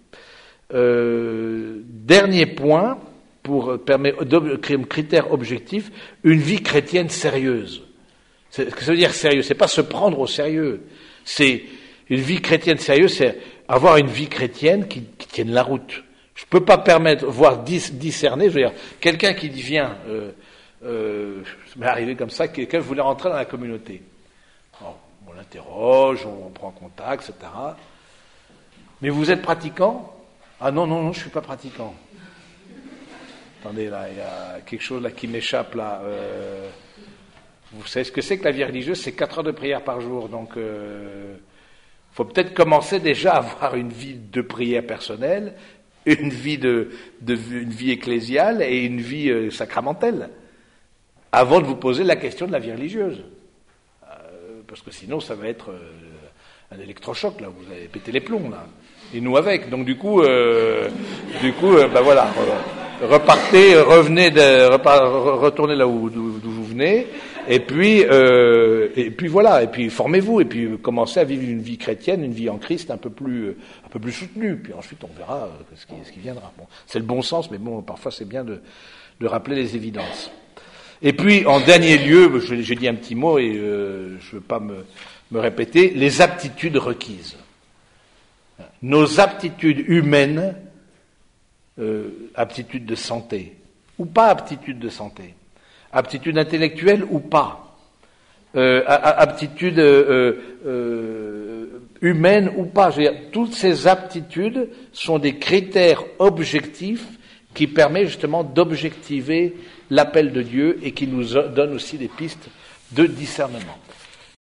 Euh, dernier point, pour permettre de créer un critère objectif, une vie chrétienne sérieuse. C'est, ce que ça veut dire sérieux, c'est pas se prendre au sérieux. C'est une vie chrétienne sérieuse, c'est avoir une vie chrétienne qui, qui tienne la route. Je peux pas permettre, voire dis, discerner, je veux dire, quelqu'un qui dit viens, euh, euh, ça m'est arrivé comme ça, quelqu'un voulait rentrer dans la communauté. Bon, on l'interroge, on prend contact, et cetera. Mais vous êtes pratiquant? Ah non, non, non, je suis pas pratiquant. Attendez, là, il y a quelque chose là qui m'échappe, là. Euh, vous savez ce que c'est que la vie religieuse? C'est quatre heures de prière par jour. Donc, il euh, faut peut-être commencer déjà à avoir une vie de prière personnelle, une vie de, de une vie ecclésiale et une vie euh, sacramentelle, avant de vous poser la question de la vie religieuse. Euh, parce que sinon, ça va être euh, un électrochoc, là. Vous allez péter les plombs, là. Et nous avec. Donc du coup, euh, du coup, euh, ben voilà, repartez, revenez, de, repart, retournez là où d'où, d'où vous venez, et puis, euh, et puis voilà, et puis formez-vous, et puis commencez à vivre une vie chrétienne, une vie en Christ un peu plus, un peu plus soutenue. Puis ensuite, on verra euh, ce qui, ce qui viendra. Bon, c'est le bon sens, mais bon, parfois c'est bien de, de rappeler les évidences. Et puis, en dernier lieu, j'ai, j'ai dit un petit mot et euh, je ne veux pas me, me répéter, les aptitudes requises. Nos aptitudes humaines, euh, aptitudes de santé, ou pas aptitudes de santé, aptitudes intellectuelles ou pas, euh, aptitudes euh, euh, humaines ou pas. Je veux dire, toutes ces aptitudes sont des critères objectifs qui permettent justement d'objectiver l'appel de Dieu et qui nous donnent aussi des pistes de discernement.